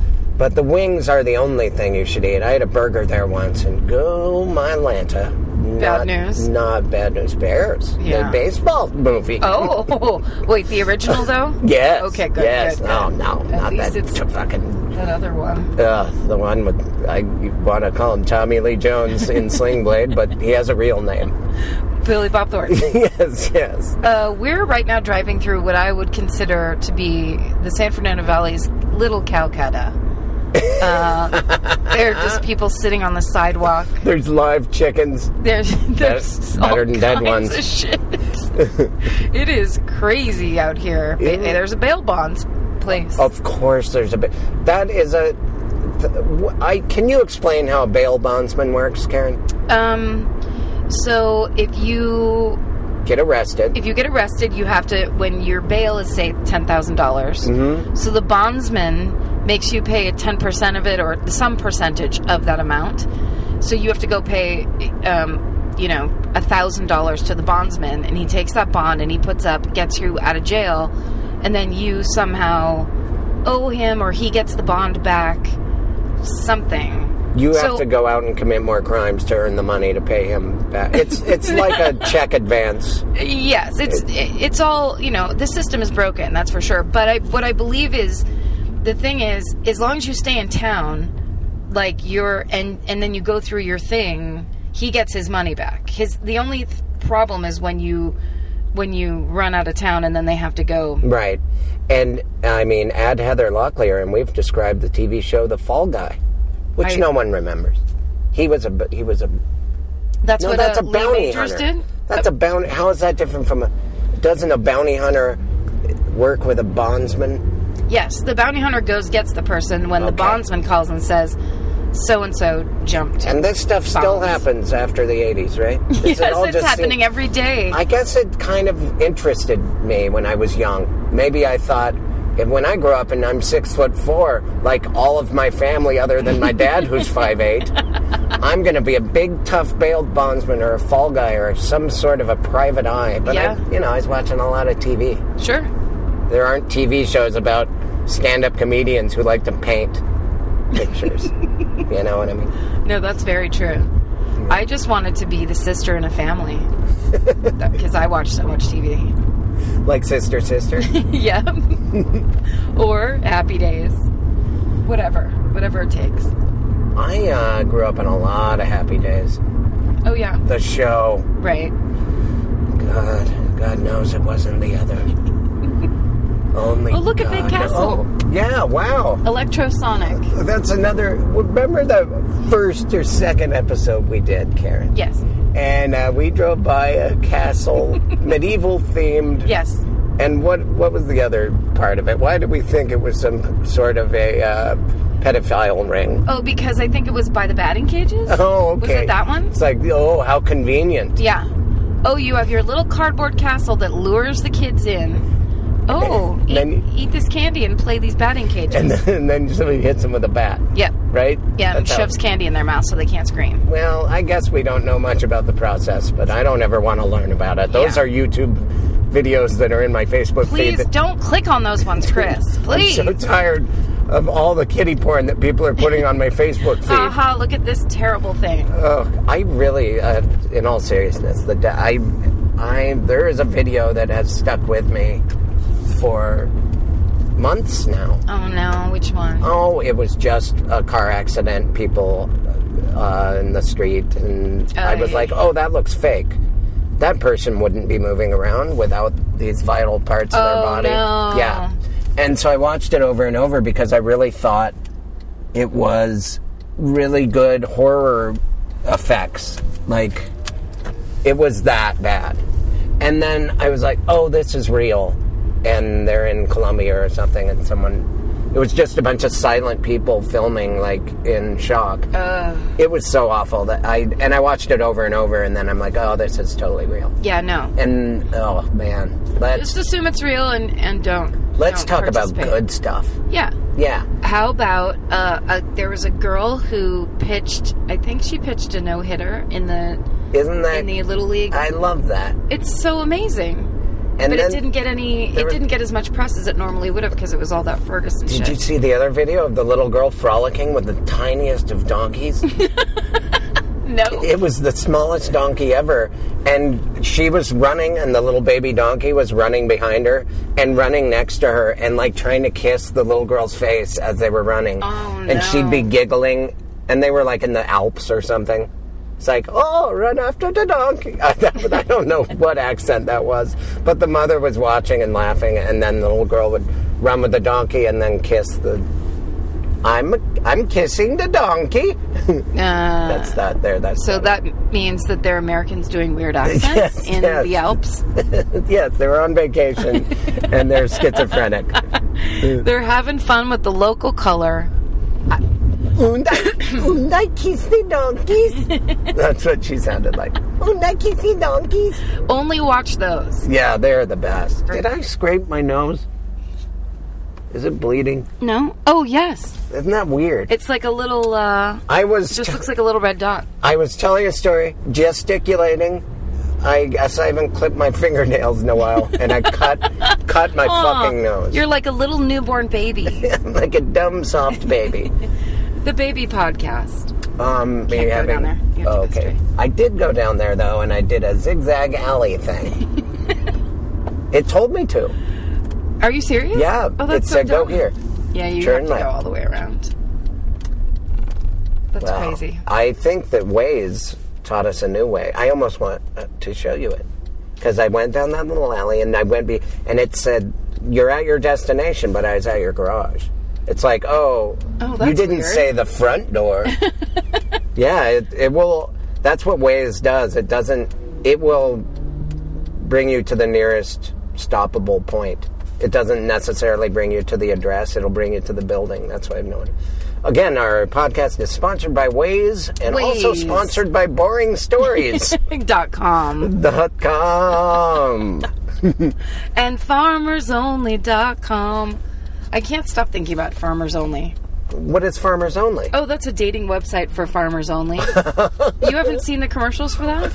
But the wings are the only thing you should eat. I had a burger there once and go my Lanta. Bad News. Not Bad News Bears. Yeah. The baseball movie. Oh, wait, the original though? Yes. Okay, good. Yes. Good, No, good. no, At not least that it's fucking. that other one. Uh, the one with I want to call him Tommy Lee Jones in Sling Blade, but he has a real name. Billy Bob Thornton. Yes, yes. Uh, we're right now driving through what I would consider to be the San Fernando Valley's little Calcutta. Uh, there are just people sitting on the sidewalk. There's live chickens. There's there's Better all than dead kinds ones. of shit. It is crazy out here. Yeah. There's a bail bonds place. Of course, there's a ba- that is a. I can you explain how a bail bondsman works, Karen? Um, so if you Get arrested. if you get arrested, you have to when your bail is say ten thousand dollars. Mm-hmm. So the bondsman makes you pay a ten percent of it or some percentage of that amount. So you have to go pay, um, you know, a thousand dollars to the bondsman, and he takes that bond and he puts up, gets you out of jail, and then you somehow owe him or he gets the bond back. Something. You have So- to go out and commit more crimes to earn the money to pay him back. It's it's like a check advance. Yes, it's it's all, you know, the system is broken, that's for sure. But I, what I believe is, the thing is, as long as you stay in town, like you're, and and then you go through your thing, he gets his money back. His the only th- problem is when you when you run out of town and then they have to go. Right. And, I mean, add Heather Locklear, and we've described the T V show The Fall Guy, which I- no one remembers. He was a... He was a That's no, what that's uh, a Lee bounty Majors hunter. did. That's a bounty... How is that different from a... Doesn't a bounty hunter work with a bondsman? Yes, the bounty hunter goes gets the person when the Okay. bondsman calls and says, so and so jumped. And this stuff still Bonds. happens after the eighties, right? Does Yes, it all it's just happening seem- every day. I guess it kind of interested me when I was young. Maybe I thought, if when I grow up and I'm six foot four, like all of my family other than my dad who's five eight, I'm going to be a big, tough bail bondsman or a fall guy or some sort of a private eye. But, Yeah. I, you know, I was watching a lot of T V. Sure. There aren't T V shows about stand-up comedians who like to paint pictures. You know what I mean? No, that's very true. I just wanted to be the sister in a family because I watch so much T V. Like Sister Sister. Yeah. Or Happy Days. Whatever. Whatever it takes. I uh, grew up in a lot of Happy Days. Oh, yeah. The show. Right. God, God knows it wasn't the other. Only Oh, look at God Big Castle. knows. Oh, yeah, wow. Electrosonic. That's another... Remember the first or second episode we did, Karen? Yes. And uh, we drove by a castle, medieval-themed. Yes. And what what was the other part of it? Why did we think it was some sort of a uh, pedophile ring? Oh, because I think it was by the batting cages? Oh, okay. Was it that one? It's like, oh, how convenient. Yeah. Oh, you have your little cardboard castle that lures the kids in. Oh, eat, Then- eat this candy and play these batting cages. And then, and then somebody hits them with a bat, Yep. right? Yeah, and That's how- shoves candy in their mouth so they can't scream. Well, I guess we don't know much about the process, but I don't ever want to learn about it. Those Yeah. are YouTube videos that are in my Facebook Please feed. that- don't click on those ones, Chris. Please. I'm so tired of all the kiddie porn that people are putting on my Facebook feed. Aha, look at this terrible thing. Oh, I really, uh, in all seriousness, the da- I, I, there is a video that has stuck with me for months now. Oh no, which one? Oh, it was just a car accident, people uh, in the street, and I was yeah. like, oh, that looks fake. That person wouldn't be moving around without these vital parts of their Oh, body. no. Yeah. And so I watched it over and over because I really thought it was really good horror effects. Like, it was that bad. And then I was like, oh, this is real. And they're in Colombia or something, and someone... It was just a bunch of silent people filming, like, in shock. Uh, It was so awful that I... And I watched it over and over, and then I'm like, oh, this is totally real. yeah, no. And, oh, man. Let's, Just assume it's real and, and don't. let's don't talk about participate. good stuff. Yeah. Yeah. How about uh, uh, there was a girl who pitched, I think she pitched a no-hitter in the Isn't that... in the Little League. I love that. It's so amazing. And but then, it didn't get any. It there was- didn't get as much press as it normally would have because it was all that Ferguson Did shit. you see the other video of the little girl frolicking with the tiniest of donkeys? No. It was the smallest donkey ever. And she was running, and the little baby donkey was running behind her and running next to her and, like, trying to kiss the little girl's face as they were running. Oh, and no. she'd be giggling, and they were, like, in the Alps or something. It's like, oh, run after the donkey. I, I don't know what accent that was. But the mother was watching and laughing, and then the little girl would run with the donkey and then kiss the... I'm I'm kissing the donkey. Uh, That's that there. That's so funny. that means that they're Americans doing weird accents Yes, in yes. the Alps. Yes, they were on vacation, and they're schizophrenic. They're having fun with the local color. And I, and I kiss the donkeys. That's what she sounded like. And I kiss the donkeys. Only watch those. Yeah, they're the best. Did I scrape my nose? Is it bleeding? No? Oh, yes. Isn't that weird? It's like a little, uh... I was It just t- looks like a little red dot. I was telling a story, gesticulating. I guess I haven't clipped my fingernails in a while, and I cut cut my Aw, fucking nose. You're like a little newborn baby. like a dumb, soft baby. The baby podcast. Um, maybe Can't go having, down there. You have to oh, go okay. straight. I did go down there though, and I did a zigzag alley thing. It told me to. Are you serious? Yeah, Oh, it that's so said go dumb. here. Yeah, you Turn have to left. go all the way around. That's Wow. crazy. I think that Waze taught us a new way. I almost want uh, to show you it because I went down that little alley and I went be and it said you're at your destination, but I was at your garage. It's like, oh, Oh, you that's didn't weird. say the front door. Yeah, it, it will. That's what Waze does. It doesn't. It will bring you to the nearest stoppable point. It doesn't necessarily bring you to the address. It'll bring you to the building. That's what I've known. Again, our podcast is sponsored by Waze and also Waze. sponsored by Boring Stories Dot com. dot com. And farmers only dot com. I can't stop thinking about Farmers Only. What is Farmers Only? Oh, that's a dating website for Farmers Only. You haven't seen the commercials for that?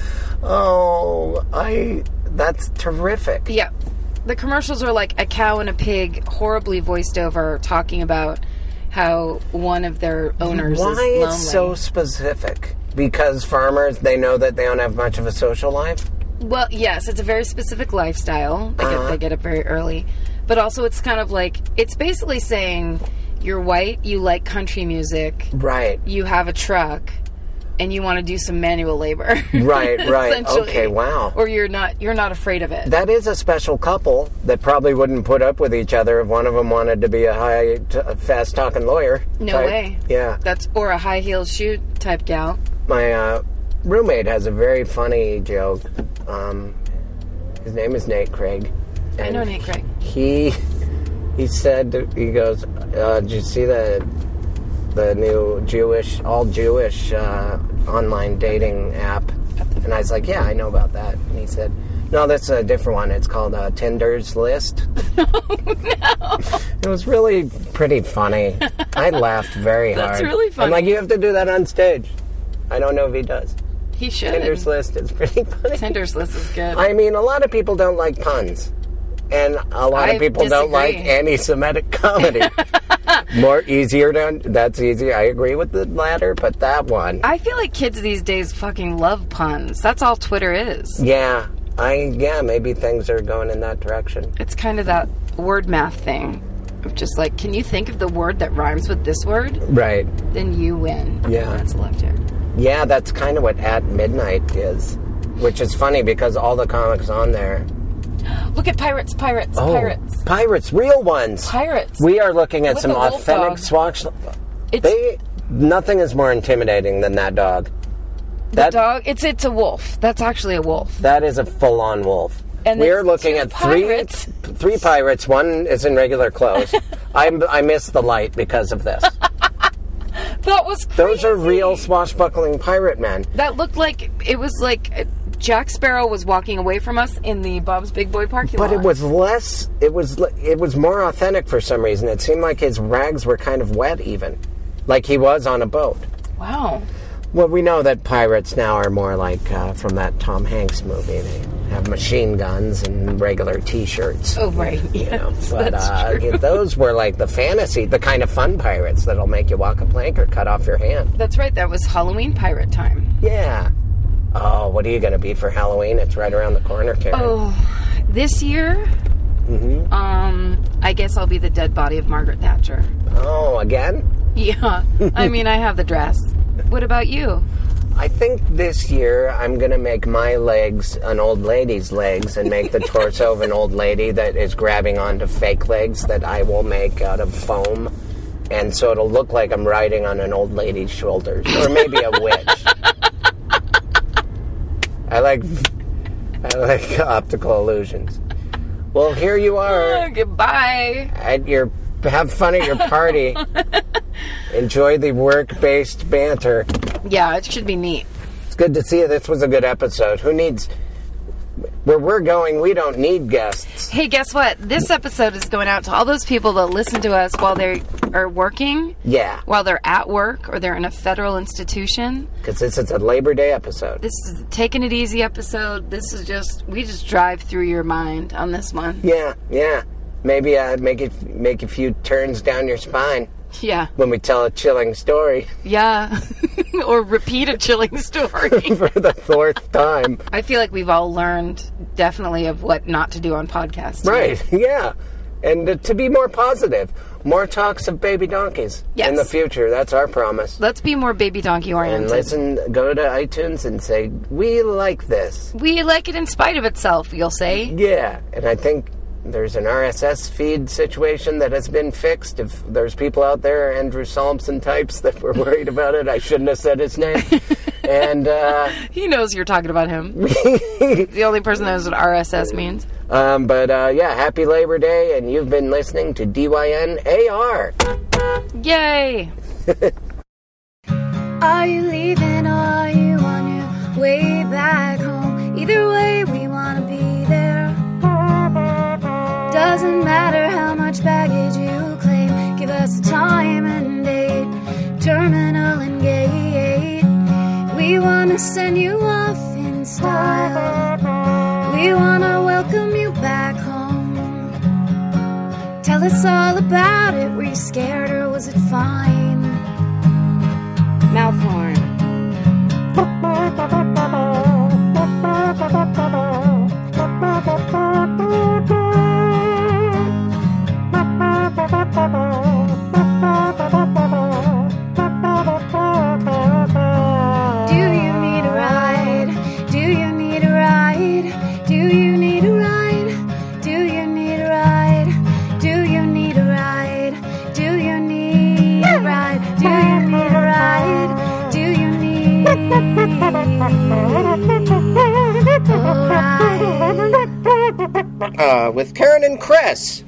Oh, I. That's terrific. Yeah. The commercials are like a cow and a pig, horribly voiced over, talking about how one of their owners Why is lonely. it's so specific? Because farmers, they know that they don't have much of a social life? Well, yes, it's a very specific lifestyle. They, Uh-huh. get, they get up very early. But also it's kind of like, it's basically saying you're white, you like country music, Right. you have a truck, and you want to do some manual labor. Right, right. Essentially. Okay, wow. Or you're not you're not afraid of it. That is a special couple that probably wouldn't put up with each other if one of them wanted to be a high, t- fast-talking lawyer. No type. way. Yeah. That's or a high heeled shoe type gal. My uh, roommate has a very funny joke. Um, his name is Nate Craig. I know Nate Craig. He he said, he goes, uh, did you see the the new Jewish, all Jewish uh, online dating app? And I was like, yeah, I know about that. And he said, no, that's a different one. It's called uh, Tinder's List. No. It was really pretty funny. I laughed very hard. That's really funny. I'm like, you have to do that on stage. I don't know if he does. He should. Tinder's List is pretty funny. Tinder's List is good. I mean, a lot of people don't like puns. And a lot I of people don't like disagree. anti-Semitic comedy. More easier to... That's easy. I agree with the latter, but that one... I feel like kids these days fucking love puns. That's all Twitter is. Yeah. I Yeah, maybe things are going in that direction. It's kind of that word math thing. Of just like, can you think of the word that rhymes with this word? Right. Then you win. Yeah. That's left here. Yeah, that's kind of what At Midnight is. Which is funny because all the comics on there... Look at pirates, pirates, Oh, pirates. pirates, real ones. Pirates. We are looking at With some a wolf authentic dog. swatch. It's They, nothing is more intimidating than that dog. the That dog. It's it's a wolf. That's actually a wolf. that is a full-on wolf. And We're there's looking two at three pirates. three pirates. One is in regular clothes. I I missed the light because of this. That was crazy. Those are real swashbuckling pirate men. That looked like it was like uh, Jack Sparrow was walking away from us in the Bob's Big Boy parking But lot. it was less. It was it was more authentic for some reason. It seemed like his rags were kind of wet, even like he was on a boat. Wow. Well, we know that pirates now are more like uh, from that Tom Hanks movie. They have machine guns and regular T-shirts. Oh, right. You Yes, know, but that's uh, true. those were like the fantasy, the kind of fun pirates that'll make you walk a plank or cut off your hand. That's right. That was Halloween pirate time. Yeah. Oh, what are you going to be for Halloween? It's right around the corner, Karen. Oh, this year, Mm-hmm. um, I guess I'll be the dead body of Margaret Thatcher. Oh, again? Yeah. I mean, I have the dress. What about you? I think this year I'm going to make my legs an old lady's legs and make the torso of an old lady that is grabbing onto fake legs that I will make out of foam. And so it'll look like I'm riding on an old lady's shoulders. Or maybe a witch. I like I like optical illusions. Well, here you are. Oh, goodbye. At your have fun at your party. Enjoy the work-based banter. Yeah, it should be neat. It's good to see you. This was a good episode. Who needs... Where we're going, we don't need guests. Hey, guess what? This episode is going out to all those people that listen to us while they are working, Yeah, while they're at work, or they're in a federal institution. because this is a Labor Day episode. This is a taking it easy episode. This is just, we just drive through your mind on this one. Yeah, yeah. Maybe uh, make it make a few turns down your spine Yeah. when we tell a chilling story Yeah. Or repeat a chilling story. for the fourth time. I feel like we've all learned definitely of what not to do on podcasts. Right, yeah. And uh, to be more positive. More talks of baby donkeys Yes. in the future. That's our promise. Let's be more baby donkey And oriented. listen, go to iTunes and say, we like this. We like it in spite of itself, you'll say. Yeah, and I think there's an R S S feed situation that has been fixed. If there's people out there, Andrew Solomson types, that were worried about it, I shouldn't have said his name. And, uh... He knows you're talking about him. The only person that knows what R S S means. Um, but, uh, yeah, happy Labor Day, and you've been listening to D Y N A R. Yay! Are you leaving or are you on your way back home? Either way, we want to be there. Doesn't matter how much baggage you claim. Give us a time and date, terminal and gate. We want to send you off in style. We want to welcome you back home. Tell us all about it. Were you scared or was it fine? Mouth horn. Do you need a ride? Do you need a ride? Do you need a ride? Do you need a ride? Do you need a ride? Do you need a ride? Do you need a ride? Do you need a ride? Uh, with Karen and Chris.